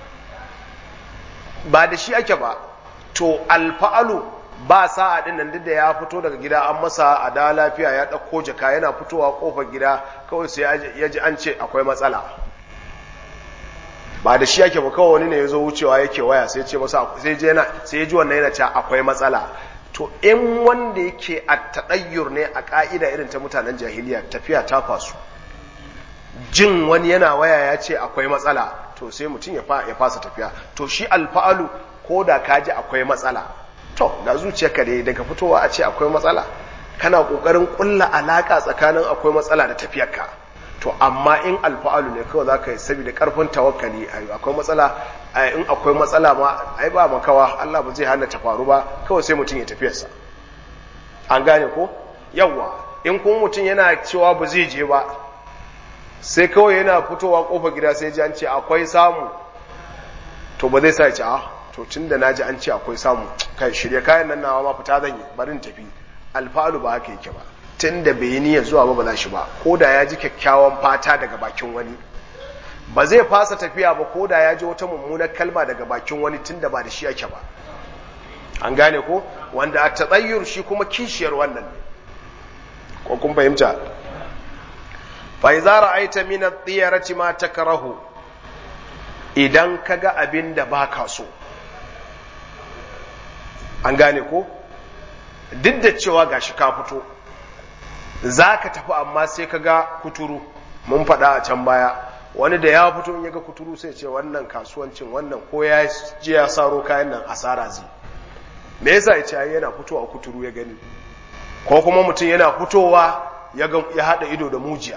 Speaker 1: ba da shi ake ba. To alfa'alu ba sa'a din nan, duk da ya fito daga gida an masa a da lafiya, ya ɗauko jaka yana fitowa kofar gida kawai sai ya ji an ce akwai matsala, ba da shi ake ba. Kawai wani ne ya zo wucewa yake waya sai ce masa, sai ya ji wannan yana cewa akwai matsala. To in wanda yake at-tadayyur ne a ka'ida irin ta mutanen jahiliya, tafiya ta fasu, jin wani yana waya ya ce akwai matsala, to sai mutum ya fasa tafiya. To shi alfa'alu ko da ka ji akwai matsala, to ga zuciyarka dai daga fitowa a ce akwai matsala, kana kokarin kulla alaka tsakanin akwai matsala da tafiyarka, to amma in alfa'alu ne kawai zaka yi saboda karfin tawakkali akwai matsala in akwai matsala ma ai ba makawa Allah ba zai hana ta faru ba kawai sai mutum ya tafiyarsa an gane ko yawa in kuma mutum yana cewa ba zai je ba sai kawai yana fitowa kofar gida sai ji an ce akwai samu to ba zai sa ya ce to tunda naji an ce akwai samu kai shirye kayan nan nawa ma fita zan yi barin tafi alfa'alu ba haka yake ba tunda bai yi niyyar zuwa ba za shi ba ko da ya ji kyakkyawan fata daga bakin wani ba zai fasa tafiya ba ko da ya ji wata mummunar kalma daga bakin wani tunda ba da shi yake ba an gane ko wanda a tsayyur shi kuma kishiyar wannan ne ko kun fahimta fa idza ra'aita min at-tiyarati ma takrahu idan kaga abin da baka so an gane ko duk da cewa gashi ka fito zaka tafi amma sai kaga kuturu mun faɗa a can baya wani da ya fito in yaga kuturu sai ce wannan kasuwancin wannan ko ya je ya saro kayan nan asara zai me yasa ya ce yana fitowa kuturu ya gani ko kuma mutum yana fitowa ya hada ido da mujiya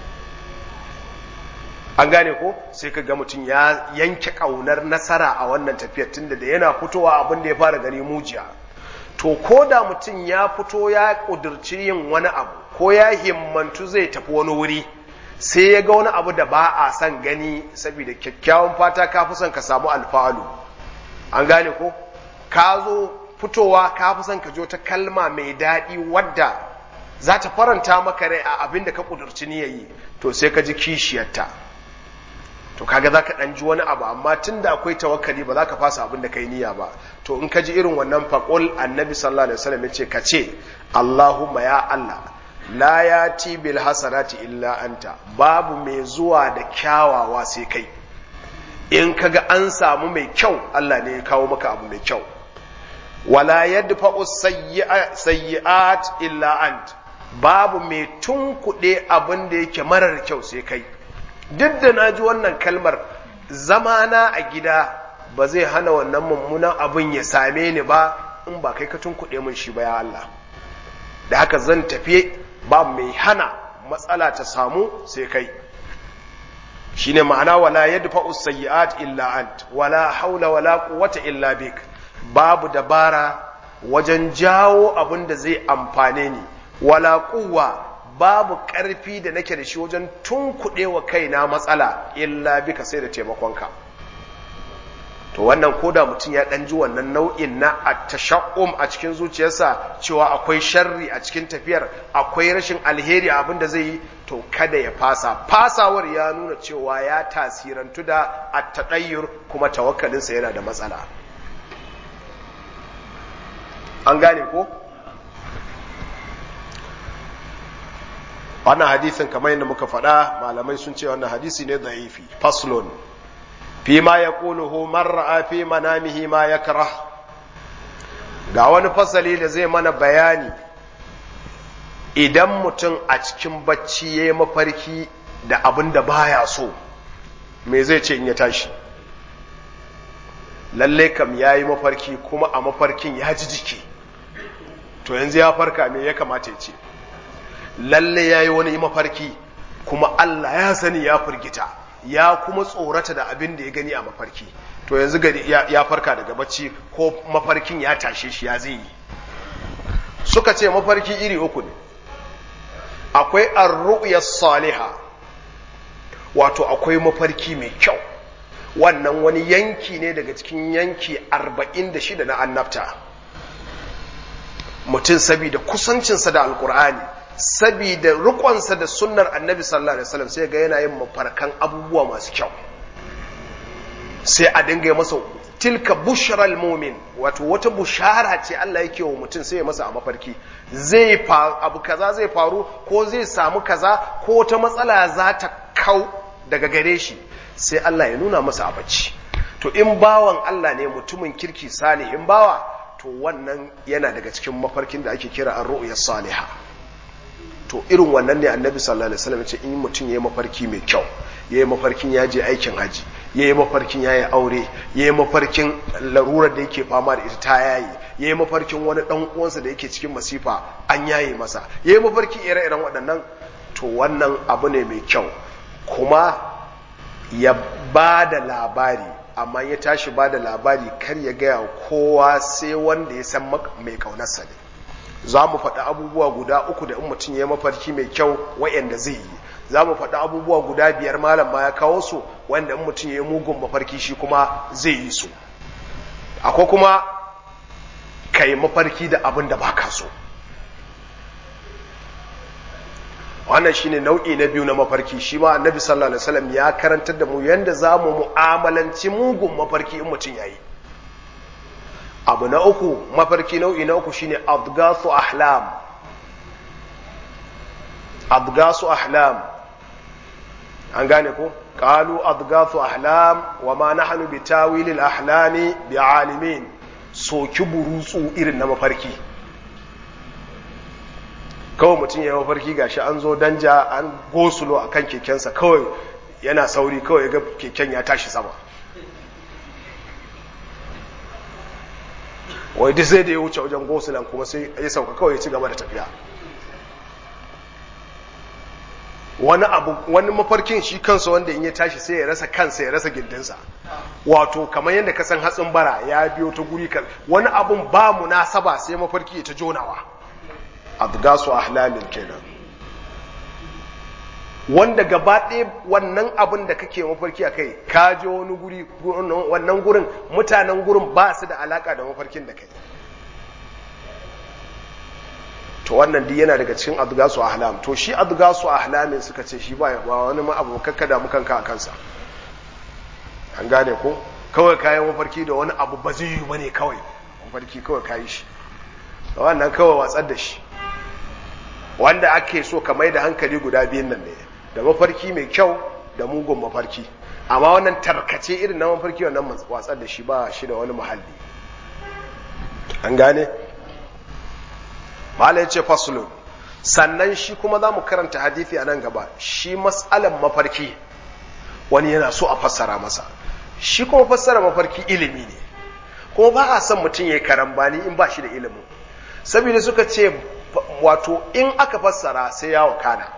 Speaker 1: an gane ko sai ka ga mutum ya yanke kaunar nasara a wannan tafiyar tunda da yana fitowa abin da ya fara gani mujiya to ko da mutum ya fito ya kudurci yin wani abu ko ya himmantu zai tafi wani wuri sai ya ga wani abu da ba a son gani saboda kyakkyawan fata ka fi son ka samu alfa'alu an gane ko ka zo fitowa ka fi son ka jo ta kalma mai daɗi wadda za ta faranta maka rai a abin da ka kudurci niyayi to sai ka ji kishiyarta to kaga za ka ɗan ji wani abu amma tun da akwai tawakkali ba za ka fasa abin da ka yi niyya ba to in ka ji irin wannan faƙul annabi sallallahu alaihi wasallam ya ce ka ce Allahumma ya Allah la yati bil hasanati illa anta babu mai zuwa da kyawawa sai kai in kaga an samu mai kyau Allah ne ya kawo maka abu mai kyau wala yadfa'u sayyi'at illa ant babu mai tunkuɗe abin da yake marar kyau sai kai duk da naji wannan kalmar zamana a gida ba zai hana wannan mummunan abin ya same ni ba in ba kai ka tunkuɗe min shi ba ya Allah da haka zan tafi ba mai hana matsala ta samu sai kai shine ma'ana wala yadfa'u sayyi'at illa ant wala haula wala quwwata illa bik babu dabara wajen jawo abin da zai amfane ni wala quwwa babu ƙarfi da nake da shi wajen tunkuɗewa kaina matsala illa bika sai da taimakonka to wannan koda mutum ya ɗan ji wannan nau'in na at-tashaqqum a cikin zuciyarsa cewa akwai sharri a cikin tafiyar akwai rashin alheri abin da zai yi to kada ya fasawar ya nuna cewa ya tasirantu da at-tadayyur kuma tawakkalinsa yana da matsala an gane ko wannan hadisin kamar yadda muka faɗa malamai sun ce wannan hadisi ne da'ifi faslun fi ma yaquluhu man ra'a fi manamihi ma yakrah ga wani fasali da zai mana bayani idan mutum a cikin bacci yayi mafarki da abin da baya so me zai ce in ya tashi lalle kam yayi mafarki kuma a mafarkin ya ji jiki to yanzu ya farka me ya kamata ya ce lalle ya yi wani mafarki kuma Allah ya sani ya firgita ya kuma tsorata da abin da ya gani a mafarki to yanzu ya farka daga bacci ko mafarkin ya tashe shi ya zai yi suka ce mafarki iri uku ne akwai ar-ru'ya salihah wato akwai mafarki mai kyau wannan wani yanki ne daga cikin yanki 46 na annabta mutum saboda kusancinsa da alkur'ani saboda rikonsa da sunnar annabi sallallahu alaihi wasallam sai ga yana yin mafarkan abubuwa masu kyau sai a dinga masa tilka bushral mu'min wato wata bushara ce Allah yake wa mutum sai ya masa a mafarki zai abu kaza zai faru ko zai samu kaza ko wata matsala za ta kau daga gare shi sai Allah ya nuna masa a bacci to in bawan Allah ne mutumin kirki salihin bawa to wannan yana daga cikin mafarkin da ake kira ar-ru'ya salihah to irin wannan ne annabi sallallahu alaihi wasallam ya ce in mutum yayi mafarki mai kyau yayi mafarkin ya je aikin haji yayi mafarkin yayi aure yayi mafarkin larurar da yake fama da ita ta yayi mafarkin wani dan uwansa da yake cikin masifa an yaye masa yayi mafarki ire-iren waɗannan to wannan abu ne mai kyau, kuma ya ba da labari, amma ya tashi ba da labari kar ya gaya kowa sai wanda ya san mai kaunarsa ne. Za mu faɗi abubuwa guda 3 da in mutum ya yi mafarki mai kyau wa'yanda zai yi. Za mu faɗi abubuwa guda 5 malam ma ya kawo su wanda in mutum ya yi mugun mafarki shi kuma zai yi su. Akwai kuma ka yi mafarki da abin da ba ka so. Wannan shi ne nau'i na biyu na mafarki. Shi ma annabi sallallahu alaihi wasallam ya karantar da mu yadda za mu mu'amalanci mugun mafarki in mutum ya yi. Abu na uku, mafarki nau'i na uku shine adgasu ahlam. Adgasu ahlam, an gane ko? Qalu adgasu ahlam wa ma nahnu bi tawil al ahlami bi alimin. Soki burutsu irin na mafarki. Kawai mutum ya mafarki gashi an zo danja an gosulo akan kekensa, kawai yana sauri, kawai ya ga keken ya tashi sama. Wai duk sai da ya wuce wajen gosulan kuma sai ya sauka, kawai ya ci gaba da tafiya. Wani mafarkin shi kansa wanda in ya tashi sai ya rasa kansa, ya rasa gindinsa. Wato kamar yadda ka san hatsin bara ya biyo ta guri kan wani abun ba munasaba sai mafarki ya ta jonawa. Adgasu ahlamin kenan. Wanda gaba ɗaya wannan abin da kake mafarki a kai, ka je wani guri, wannan gurin mutanen gurin ba su da alaka da mafarkin da kai. To wannan duk yana daga cikin adgasu ahlam. To shi adgasu ahlamin suka ce shi ba wani ma abu kakkada mu kanka a kansa. An gane ko? Kawai kayan mafarki da wani abu ba zai yi bane kawai. Mafarki kawai kayi shi. Da wannan kawai watsar da shi. Wanda ake so ka mai da hankali guda biyun nan ne, da mafarki mai kyau da mugun mafarki. Amma wannan tarkace irin na mafarki wannan watsar da shi ba shi da wani muhalli. An gane? Mala ya ce faslun. Sannan shi kuma za mu karanta hadithi a nan gaba. Shi mas'alan mafarki wani yana so a fassara masa. Shi kuma fassara mafarki ilimi ne. Kuma ba a son mutum ya yi karambani in ba shi da ilimin. Saboda suka ce wato in aka fassara sai ya wakana.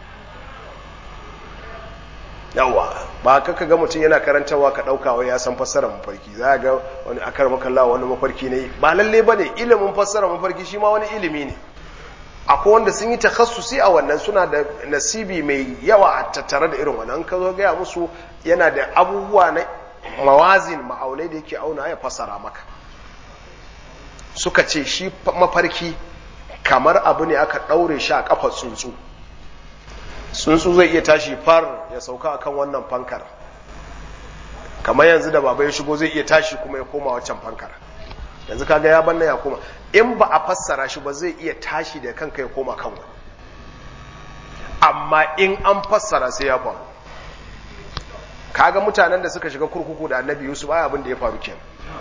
Speaker 1: Yawa ba kaka ga mutum yana karantawa ka dauka wai ya san fassara mafarki. Za ga wani akar makalla wani mafarki ne, ba lalle bane ilimin fassara mafarki shi ma wani ilimi ne. Akwai wanda sun yi takhassusi a wannan, suna da nasibi mai yawa a tattare da irin wannan. Ka zo ga musu yana da abubuwa na mawazin ma'aunai da yake auna ya fassara maka. Suka ce shi mafarki kamar abu ne aka daure shi a kafar tsuntsu. Tsuntsu zai iya tashi far ya sauka akan wannan fankar, kamar yanzu da baba ya shigo zai iya tashi kuma ya koma wancan fankar. Yanzu kaga ya banna ya koma, in ba a fassara shi ba zai iya tashi da kanka ya koma kan wani, amma in an fassara sai ya faru. Kaga mutanen da suka shiga kurkuku da Annabi Yusuf ai abin da ya faru kenan.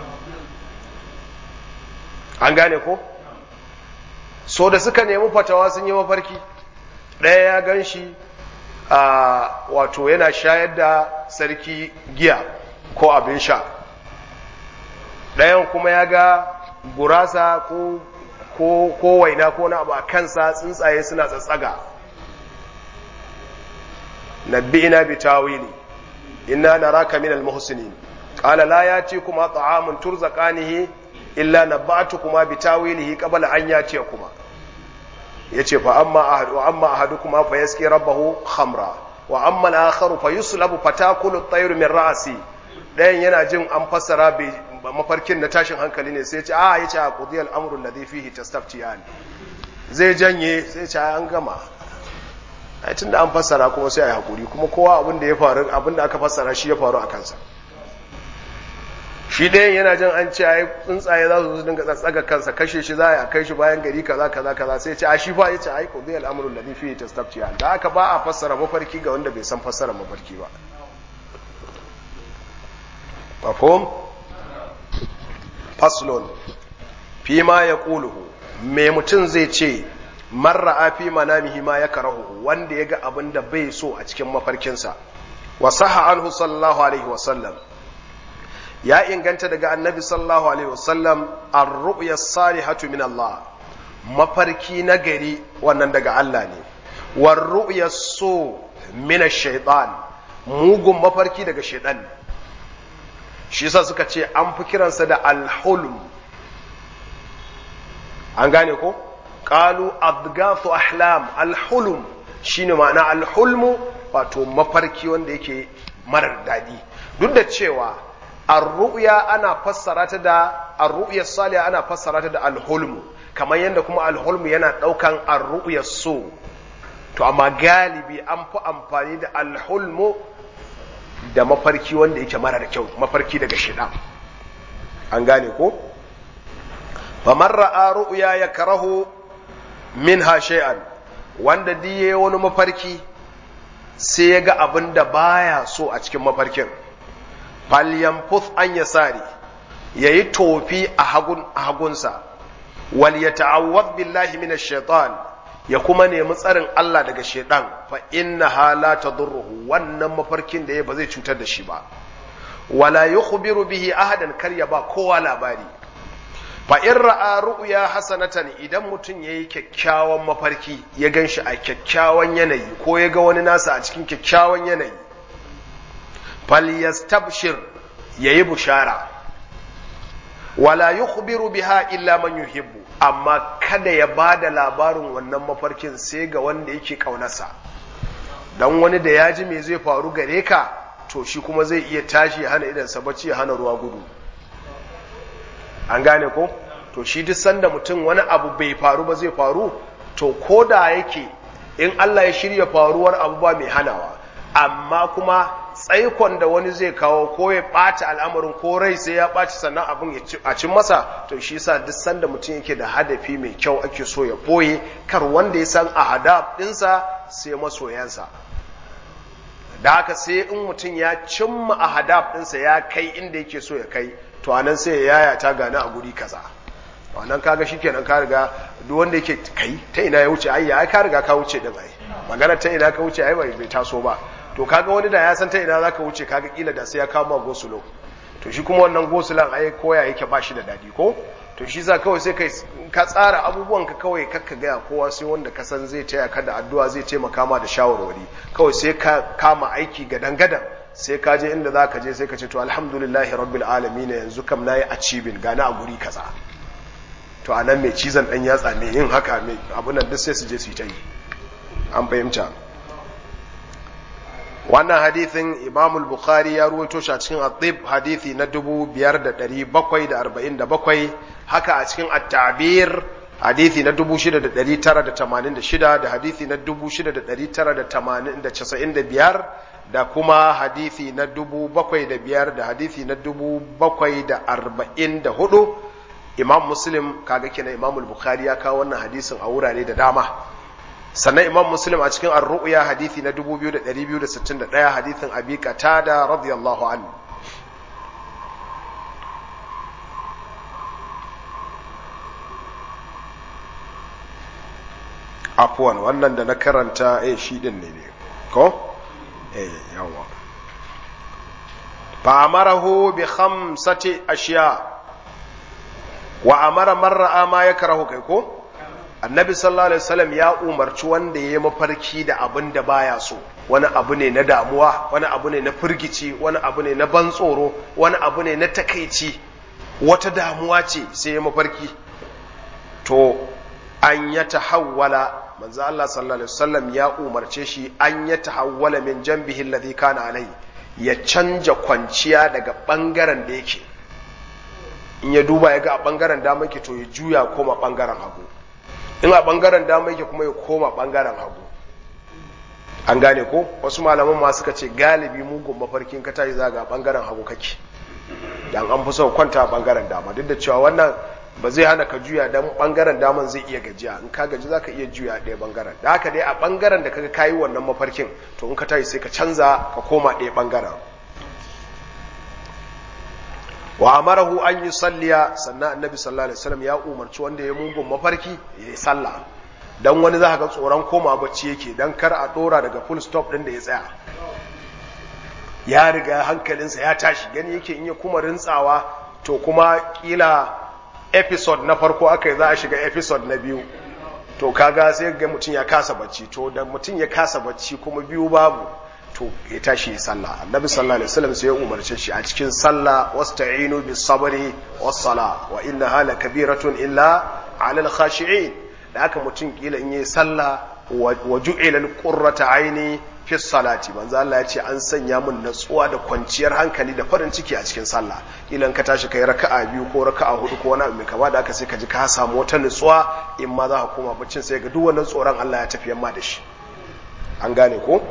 Speaker 1: An gane ko? So da suka nemi fatawa sun yi mafarki, ɗaya ya gan shi wato yana shayar da sarki giya ko abin sha, ɗayan kuma ya ga gurasa ko waina ko na abu a kansa, tsuntsaye suna tsatsaga. Nabbi'ina bi tawili inna naraka minal muhsinin qala la yatikuma ta'amun turzaqanihi illa nabba'tukuma bi tawilihi qabla an yatikuma. Yace fa amma ahadukuma fa yaski rabbahu khamra wa amma al-akharu fa yuslabu fatakulu at-tayru min ra'si. Dayan yana jin an fassara mafarkin na tashin hankali ne, sai ya ce yace qudiyal amru alladhi fihi tastaftiyan. Zai janye sai ya ce an gama. Ai tunda an fassara kuma sai ai hakuri, kuma kowa abin da ya faru, abin da aka fassara shi ya faru a kansa. Shi ɗayan yana jin an ce ai tsuntsaye za su dinga tsatsaga kansa, kashe shi za a kai shi bayan gari kaza sai ce shi fa yace ai qudi al-amru alladhi fihi tastaftiyan. Da haka ba a fassara mafarki ga wanda bai san fassara mafarki ba. Mafhum? Faslun fi ma yaquluhu, me mutun zai ce marra fi manamihi ma yakrahu, wanda yaga abin da bai so a cikin mafarkinsa. Wa sahha anhu sallallahu alaihi wa sallam, ya inganta daga annabi sallallahu alaihi wasallam ar-ru'ya as-salihatu min Allah, mafarki na gari wannan daga Allah ne. war ru'ya su min ash-shaytan, mugun mafarki daga shaytan. Shi yasa suka ce an fi kiransa da al-hulm. An gane ko? Qalu adghathu ahlam, al-hulm shine ma'ana al-hulmu, wato mafarki wanda yake marar dadi. Duk da cewa ar-ru'ya ana fassara ta da ar-ru'ya salihah, ana fassara ta da al-hulmu, kamar yadda kuma al-hulmu yana daukan ar-ru'ya su. To amma galibi an fi amfani da al-hulmu da mafarki wanda yake marar kyau, mafarki daga shaitan. An gane ko? faman ra'a ru'ya yakrahu minha shay'an, wanda diye wani mafarki sai ya ga abin da baya so a cikin mafarkin, falyanfuth an yasari, yayi tofi a hagunsa, wal yata'awwad billahi minash shaitan, ya kuma nemi tsarin Allah daga shaitan, fa innaha la tadurruhu, wannan mafarkin da ya ba zai cutar da shi ba, wala yukhbiru bihi ahadan, kar ya ba kowa labari. Fa in ra'a ru'ya hasanatan, idan mutum yayi kyakkyawan mafarki, ya ganshi a kyakkyawan yanayi, ko ya ga wani nasa a cikin kyakkyawan yanayi, falyastabshir, yayi bushara, wala yukhbiru biha illa man yuhibbu, amma kada ya bada labarin wannan mafarkin sai ga wanda yake kaunarsa. Dan wani da ya ji me zai faru gare ka, to shi kuma zai iya tashi ya hana idansa bacci, ya hana ruwa gudu. An gane ko? To shi duk sanda mutum wani abu bai faru ba zai faru, to ko da yake in Allah ya shirya faruwar abu ba mai hanawa, amma kuma tsaikon da wani zai kawo ko ya ɓata al'amarin, ko rai sai ya ɓaci sannan abin a cin masa, to shi yasa duk sanda mutum yake da hadafi mai kyau ake so ya ɓoye, kar wanda ya san ahadaf ɗinsa sai masoyansa. Da haka sai in mutum ya cimma ahadaf ɗinsa, ya kai inda yake so ya kai, to anan sai ya yaya ta gane a guri kaza. Wannan kaga shikenan, ka riga duk wanda yake kai ta ina ya wuce, ai ka riga ka wuce din ai. Magana ta ina ka wuce ai bai taso ba. To kaga wani da ya san ta ina zaka wuce, kaga kila da sai ya kama gosulo. To shi kuma wannan gosulan ai koya yake ba shi da dadi ko? To shi za kawai sai kai ka tsara abubuwan ka kawai kakka ga kowa, sai wanda ka san zai taya ka da addu'a, zai taimaka ma da shawarwari. Kawai sai ka kama aiki gadan-gadan, sai ka je inda za ka je sai ka ce to alhamdulillahi rabbil alamin, yanzu kam nayi achieving gana a guri kaza. To anan mai cizon dan yatsa mai yin haka mai abun nan duk sai su je su yi ta yi. An fahimta. Wannan hadithin Imam al-Bukhari ya ruwaito shi a cikin At-Tib hadithi na 5747, haka a cikin At-Ta'bir hadithi na 6986 da hadithi na 6995 da kuma hadithi na 7005 da hadithi na 744. Imam Muslim, kaga kenan Imam al-Bukhari ya kawo wannan hadisin a wurare da dama. Sannan Imam Muslim a cikin Ar-Ru'ya hadithi na 2261 hadithin Abi Qatada radiyallahu anhu. Afwan, wannan da na karanta shi din ne ko? Yawa. Fa amarahu bi khamsati ashiya wa amara man ra'a ma yakrahu, kai ko? Annabi sallallahu alaihi wasallam ya umarci wanda yayi mafarki da abin da baya so, wani abu ne na damuwa, wani abu ne na firgici, wani abu ne na ban tsoro, wani abu ne na takeici, wata damuwa ce sai ya mafarki, to an ya tahawwala, manzo Allah sallallahu alaihi wasallam ya umarce shi an ya tahawwala min janbihi alladhi kana alai, ya canja kwanciya daga bangaren da yake. In ya duba ya ga a bangaren dama yake, to ya juya koma bangaren hagu. In a bangaren dama yake kuma ya koma bangaren hagu. An gane ko? Wasu malaman ma suka ce galibi mugun mafarkin ka tayi zaga bangaren hagu kake, dan an fi so kwanta a bangaren dama, duk da cewa wannan ba zai hana ka juya, dan bangaren daman zai iya gajiya, in ka gaji zaka iya juya ɗaya bangaren. Da haka dai a bangaren da kaga kayi wannan mafarkin, to in ka tayi sai ka canza ka koma ɗaya bangaren. Wa amarahu an yusalliya, sannan Annabi sallallahu alaihi wasallam ya umarci wanda ya mugun mafarki ya yi sallah, dan wani za ka ga tsoron koma bacci yake, dan kar a dora daga full stop din da ya tsaya, ya riga hankalinsa ya tashi, gani yake in ya kuma rintsawa to kuma kila episode na farko aka yi za a shiga episode na biyu, to kaga sai ga mutum ya kasa bacci, to da mutum ya kasa bacci kuma biyu babu, to ya tashi ya sallah. Annabi sallallahu alaihi wasallam sai ya umarce shi a cikin sallah, wasta'inu bis sabri was sala wa innaha lakabiratun illa 'alal khashi'in. da haka mutum kila in yi sallah wa ju'ila al-qurrata aini fi salati, manzo Allah ya ce an sanya mun natsuwa da kwanciyar hankali da farin ciki a cikin sallah. kila in ka tashi kai raka'a biyu ko raka'a hudu ko wani abu mai kama da haka sai ka ji ka samu wata natsuwa, in ma za ka koma baccin sai ga duk wannan tsoron Allah ya tafi yamma da shi. an gane ko?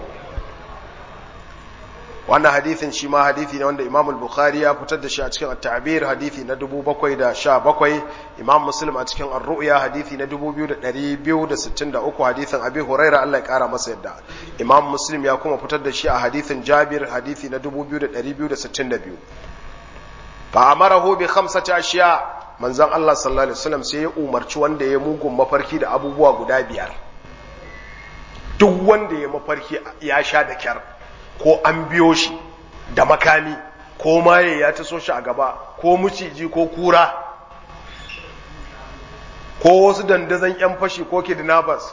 Speaker 1: wannan hadithin shi ma hadithi ne wanda Imam al-Bukhari ya fitar da shi a cikin at-Ta'bir hadithi na 717, Imam Muslim a cikin ar-Ru'ya hadithi na 2263, hadithin Abi Hurairah Allah ya kara masa yadda. Imam Muslim ya kuma fitar da shi a hadithin Jabir hadithi na 2262. fa amarahu bi khamsati ashiya, manzon Allah sallallahu alaihi wasallam sai ya umarci wanda ya mugun mafarki da abubuwa guda biyar. duk wanda ya mafarki ya sha da kyar, ko an biyo shi da makami, ko maye ya taso shi a gaba, ko muciji ko kura, ko wasu dandazon yan fashi ko kidnappers,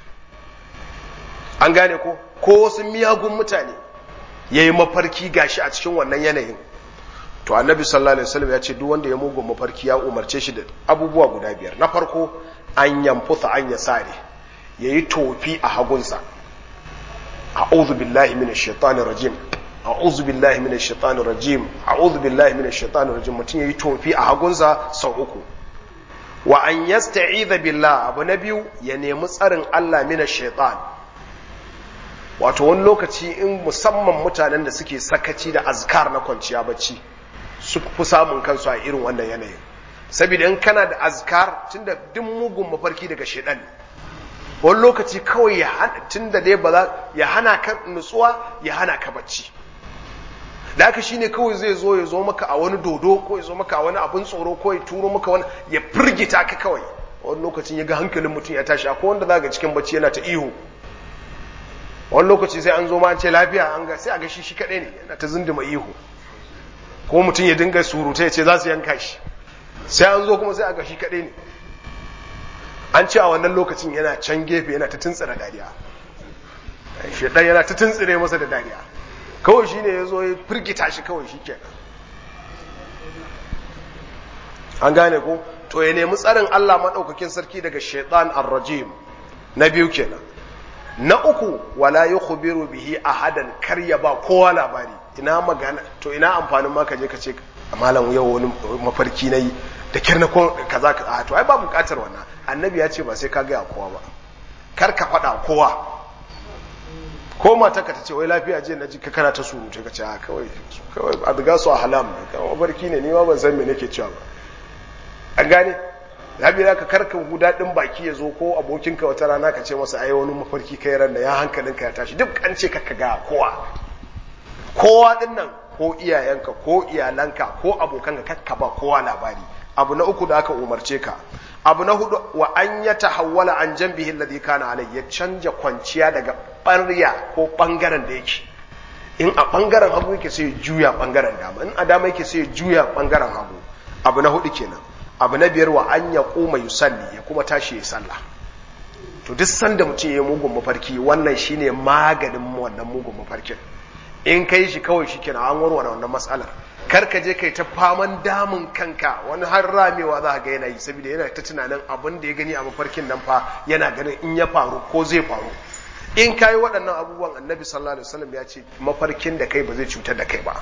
Speaker 1: an gane ko wasu miyagun mutane, yayi mafarki gashi a cikin wannan yanayin, to annabi sallallahu alaihi wasallam ya ce duk wanda ya mugun mafarki ya umarce shi da abubuwa guda biyar. na farko, an yamfusa an yasare, yayi tofi a hagunsa, a'udhu billahi minash shaitanir rajim, a'udhu billahi minash shaitanir rajim, a'udhu billahi minash shaitanir rajim, mutum yayi tofi a hagunsa sau uku. wa an yasta'iza billah, abu na biyu ya nemi tsarin Allah minash shaitan. wato wani lokaci in musamman mutanen da suke sakaci da azkar na kwanciya bacci su fi samun kansu a irin wannan yanayin, saboda in kana da azkar, tunda duk mugun mafarki daga shaitan ne, wani lokaci kawai tun da dai ba za ya hana ka nutsuwa, ya hana ka bacci. da haka shine kawai zai zo maka a wani dodo, ko ya zo maka a wani abin tsoro, ko ya turo maka wani ya firgita ka kawai. wani lokacin ya ga hankalin mutum ya tashi, akwai wanda za ga cikin bacci yana ta ihu, wani lokaci sai an zo ma an ce lafiya, an ga sai a ga shi kaɗai ne yana ta zinduma ihu, ko mutum ya dinga surutai ya ce za su yanka shi, sai an zo kuma sai a ga shi kaɗai ne. an ce a wannan lokacin yana can gefe yana ta tuntsira dariya, shedan yana ta tuntsire masa da dariya, kawai shine ya zo ya firgita shi, kawai shi kenan. an gane ko? to ya nemi tsarin Allah maɗaukakin sarki daga shaitan ar-rajim. na biyu kenan. na uku, wala yukhbiru bihi ahadan, kar ya ba kowa labari. ina magana, to ina amfanin ma ka je ka ce malam yau wani mafarki nayi da kirna ko kaza ka, to ai ba bukatar wannan. annabi ya ce ba sai ka ga kowa ba, kar ka faɗa kowa. ko matarka ta ce wai lafiya je na ji ka kana ta surutu, ka ce kawai a daga su a halam ne, kawai mafarki ne, ni ma ban san me nake cewa ba. an gane? zabi za ka karka daɗin baki ya zo, ko abokinka wata rana ka ce masa ai wani mafarki kai ran da ya hankalinka ya tashi, duk an ce ka ga kowa din nan, ko iyayenka ko iyalanka ko abokanka, kakka ba kowa labari. abu na uku da aka umarce ka. abu na hudu, wa an ya tahawwala an janbihi alladhi kana alai, ya canja kwanciya daga ɓarya ko ɓangaren da yake. in a ɓangaren hagu yake sai ya juya ɓangaren dama, in a dama yake sai ya juya ɓangaren hagu. abu na hudu kenan. abu na biyar, wa an ya koma yusalli, ya kuma tashi ya sallah. to duk sanda mutum ya yi mugun mafarki, wannan shine maganin wannan mugun mafarkin. in kai shi kawai shi kenan, an warware wannan matsalar. kar ka je kai ta faman damun kanka, wani har ramewa za ga yana yi, saboda yana ta tunanin abin da ya gani a mafarkin nan fa yana ganin in ya faru ko zai faru. in kai waɗannan abubuwan, annabi sallallahu alaihi wasallam ya ce mafarkin da kai ba zai cutar da kai ba.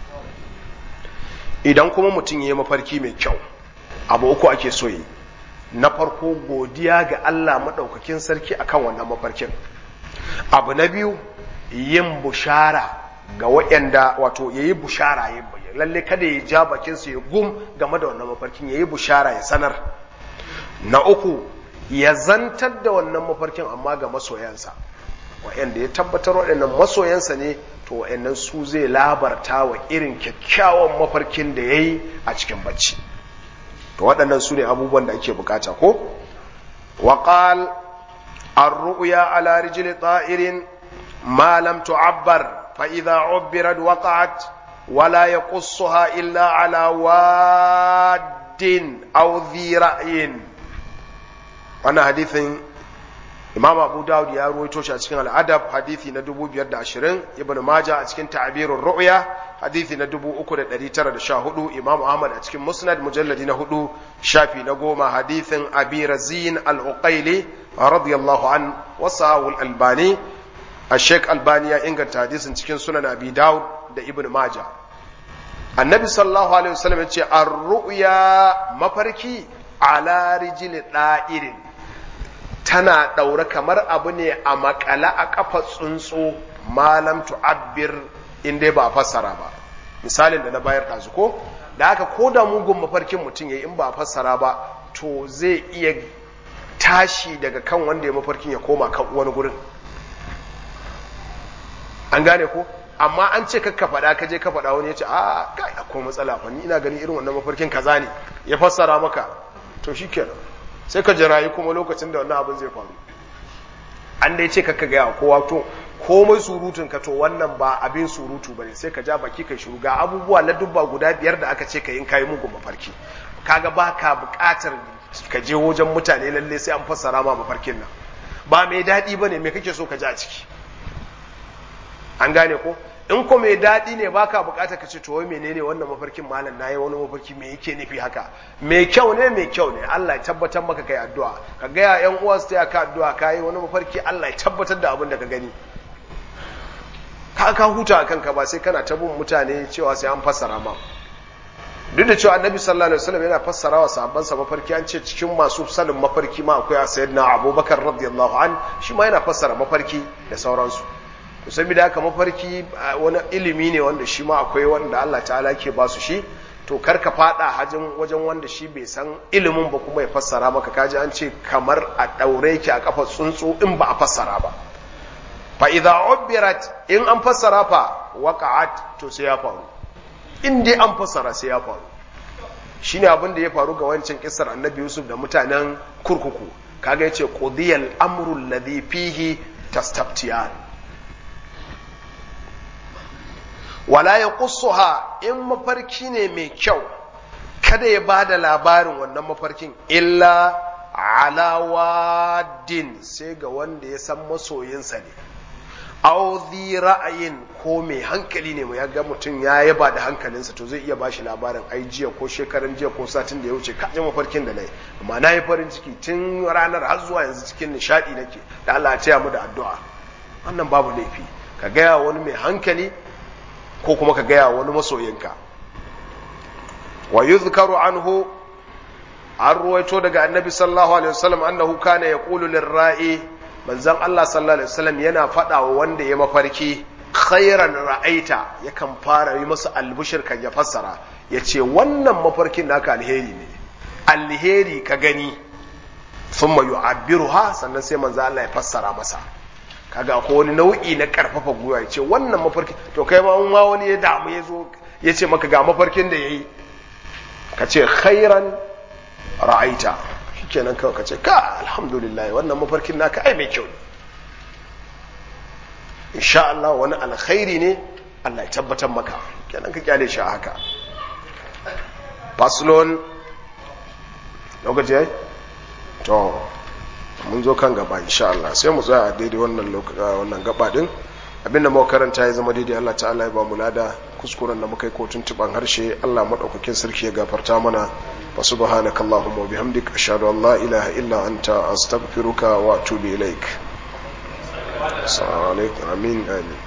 Speaker 1: idan kuma mutum ya yi mafarki mai kyau, abu uku ake so yi. na farko, godiya ga Allah maɗaukakin sarki akan wannan mafarkin. abu na biyu, yin bushara ga waɗanda, wato yayi bushara, lalle kada ya ja bakinsa ya gum game da wannan mafarkin, yayi bushara ya sanar. na uku, ya zantar da wannan mafarkin amma ga masoyansa, waɗanda ya tabbatar waɗannan masoyansa ne, to waɗannan su zai labarta wa irin kyakkyawan mafarkin da yayi a cikin bacci. to waɗannan su ne abubuwan da ake bukata ko? waqal ar-ru'ya ala rijli ta'irin ma lam tu'abbar fa idha 'ubbirat waqa'at wa la yaqussuha illa ala waddin aw dhi ra'yin. wannan hadithin Imam Abu Dawud ya ruwaito shi a cikin Al-Adab hadisi na 520, Ibn Majah a cikin Ta'birur Ru'ya hadisi na 3914, Imam Ahmad a cikin Musnad mujalladi na 4 shafi na 10 hadisin Abi Razin Al-Uqayli radiyallahu an wasahu Al-Albani. Sheikh Albani ya inganta hadisin cikin Sunan Abi Dawud da Ibn Majah. Annabi sallallahu alaihi wasallam ya ce ar-ru'ya mafarki ala rijli da'irin, tana ɗaure kamar abu ne a makala a ƙafa tsuntsu malam tu'abbir in dai ba a fassara ba. Misalin da na bayar ɗazu ko da haka ko da mugun mafarkin mutum yayi in ba a fassara ba to zai iya tashi daga kan wanda ya mafarkin ya koma kan wani gurin. An gane ko amma an ce kakka faɗa ka je ka faɗa wani ya ce a kai akwai matsala fa ni ina ganin irin wannan mafarkin kaza ne ya fassara maka to shikenan sai ka jirayi kuma lokacin da wannan abin zai faru. An dai ce kakka gaya kowa to komai surutun ka to wannan ba abin surutu bane sai ka ja baki kai shiru ga abubuwa na dubba guda 5 da aka ce ka yin kayi mugun mafarki kaga baka buƙatar ka je wajen mutane lalle sai an fassara ma mafarkin nan ba mai daɗi bane me kake so ka ji a ciki. An gane ko in ko mai daɗi ne baka buƙatar ka ce to wai menene wannan mafarkin malam nayi wani mafarki me yake nufi haka mai kyau ne Allah ya tabbatar maka kai addu'a ka ga ƴan uwa su taya ka addu'a kai wani mafarki Allah ya tabbatar da abin da ka gani ka huta kanka ba sai kana tabun mutane cewa sai an fassara ma. Duk da cewa Annabi sallallahu alaihi wasallam yana fassara wa sahabbansa mafarki, an ce cikin masu sanin mafarki ma akwai sayyidina Abubakar radiyallahu an shi ma yana fassara mafarki da sauransu. Saboda haka mafarki wani ilimi ne wanda shi ma akwai wanda Allah ta'ala ke ba su shi, to karka fada wajen wanda shi bai san ilimin ba kuma ya fassara maka kaji an ce kamar a daure ki a kafa tsuntsu in ba a fassara ba. Fa idza ubirat in an fassara fa waqa'at to sai ya faru, in dai an fassara sai ya faru. Shine abin da ya faru ga wancan kissar Annabi Yusuf da mutanen kurkuku, kaga yace qudiyal amru alladhi fihi tastabtiyan. Wala ya ƙusuha in mafarki ne mai kyau kada ya ba da labarin wannan mafarkin illa alawadin sai ga wanda ya san masoyinsa ne, auzi ra'ayin ko mai hankali ne ya ga mutum ya yaba da hankalinsa to zai iya ba shi labarin ai jiya ko shekaran jiya ko satin da ya wuce kaji mafarkin da na yi amma na yi farin ciki tun ranar har zuwa yanzu cikin nishaɗi nake da Allah ya taya mu da addu'a. Wannan babu laifi ka gaya wani mai hankali ko kuma ka gaya wani masoyinka. Wa yuzkaru anhu an ruwaito daga Annabi sallallahu alaihi wasallam annahu kana yaqulu lirra'i, manzon Allah sallallahu alaihi wasallam yana faɗa wa wanda ya mafarki khairan ra'aita, yakan fara yi masa albushir kan ya fassara yace wannan mafarkin naka alheri ne, alheri ka gani, thumma yu'abbiruha, sannan sai manzon Allah ya fassara masa. Kaga ko wani nau'i na karfafa gwiwa ya ce wannan mafarki to kai ma wani ya damu ya zo ya ce maka ga mafarkin da ya yi ka ce khairan ra'aita shikenan kawai ka ce ka alhamdulillah wannan mafarkin naka ai mai kyau ne insha Allah wani alkhairi ne Allah ya tabbatar maka kenan ka kyale shi a haka. Faslon lokaci yayi to mun zo kan gaba insha Allah sai mu tsaya a daidai wannan gaba din abinda muka karanta ya zama daidai Allah ta'ala ya ba mu lada, kuskuren da muka yi ko tuntuban harshe Allah madaukakin sarki ya gafarta mana. wa subhanakallahumma wa bihamdika ashhadu an la ilaha illa anta astaghfiruka wa atubu ilaik. Assalamu alaikum. Amin.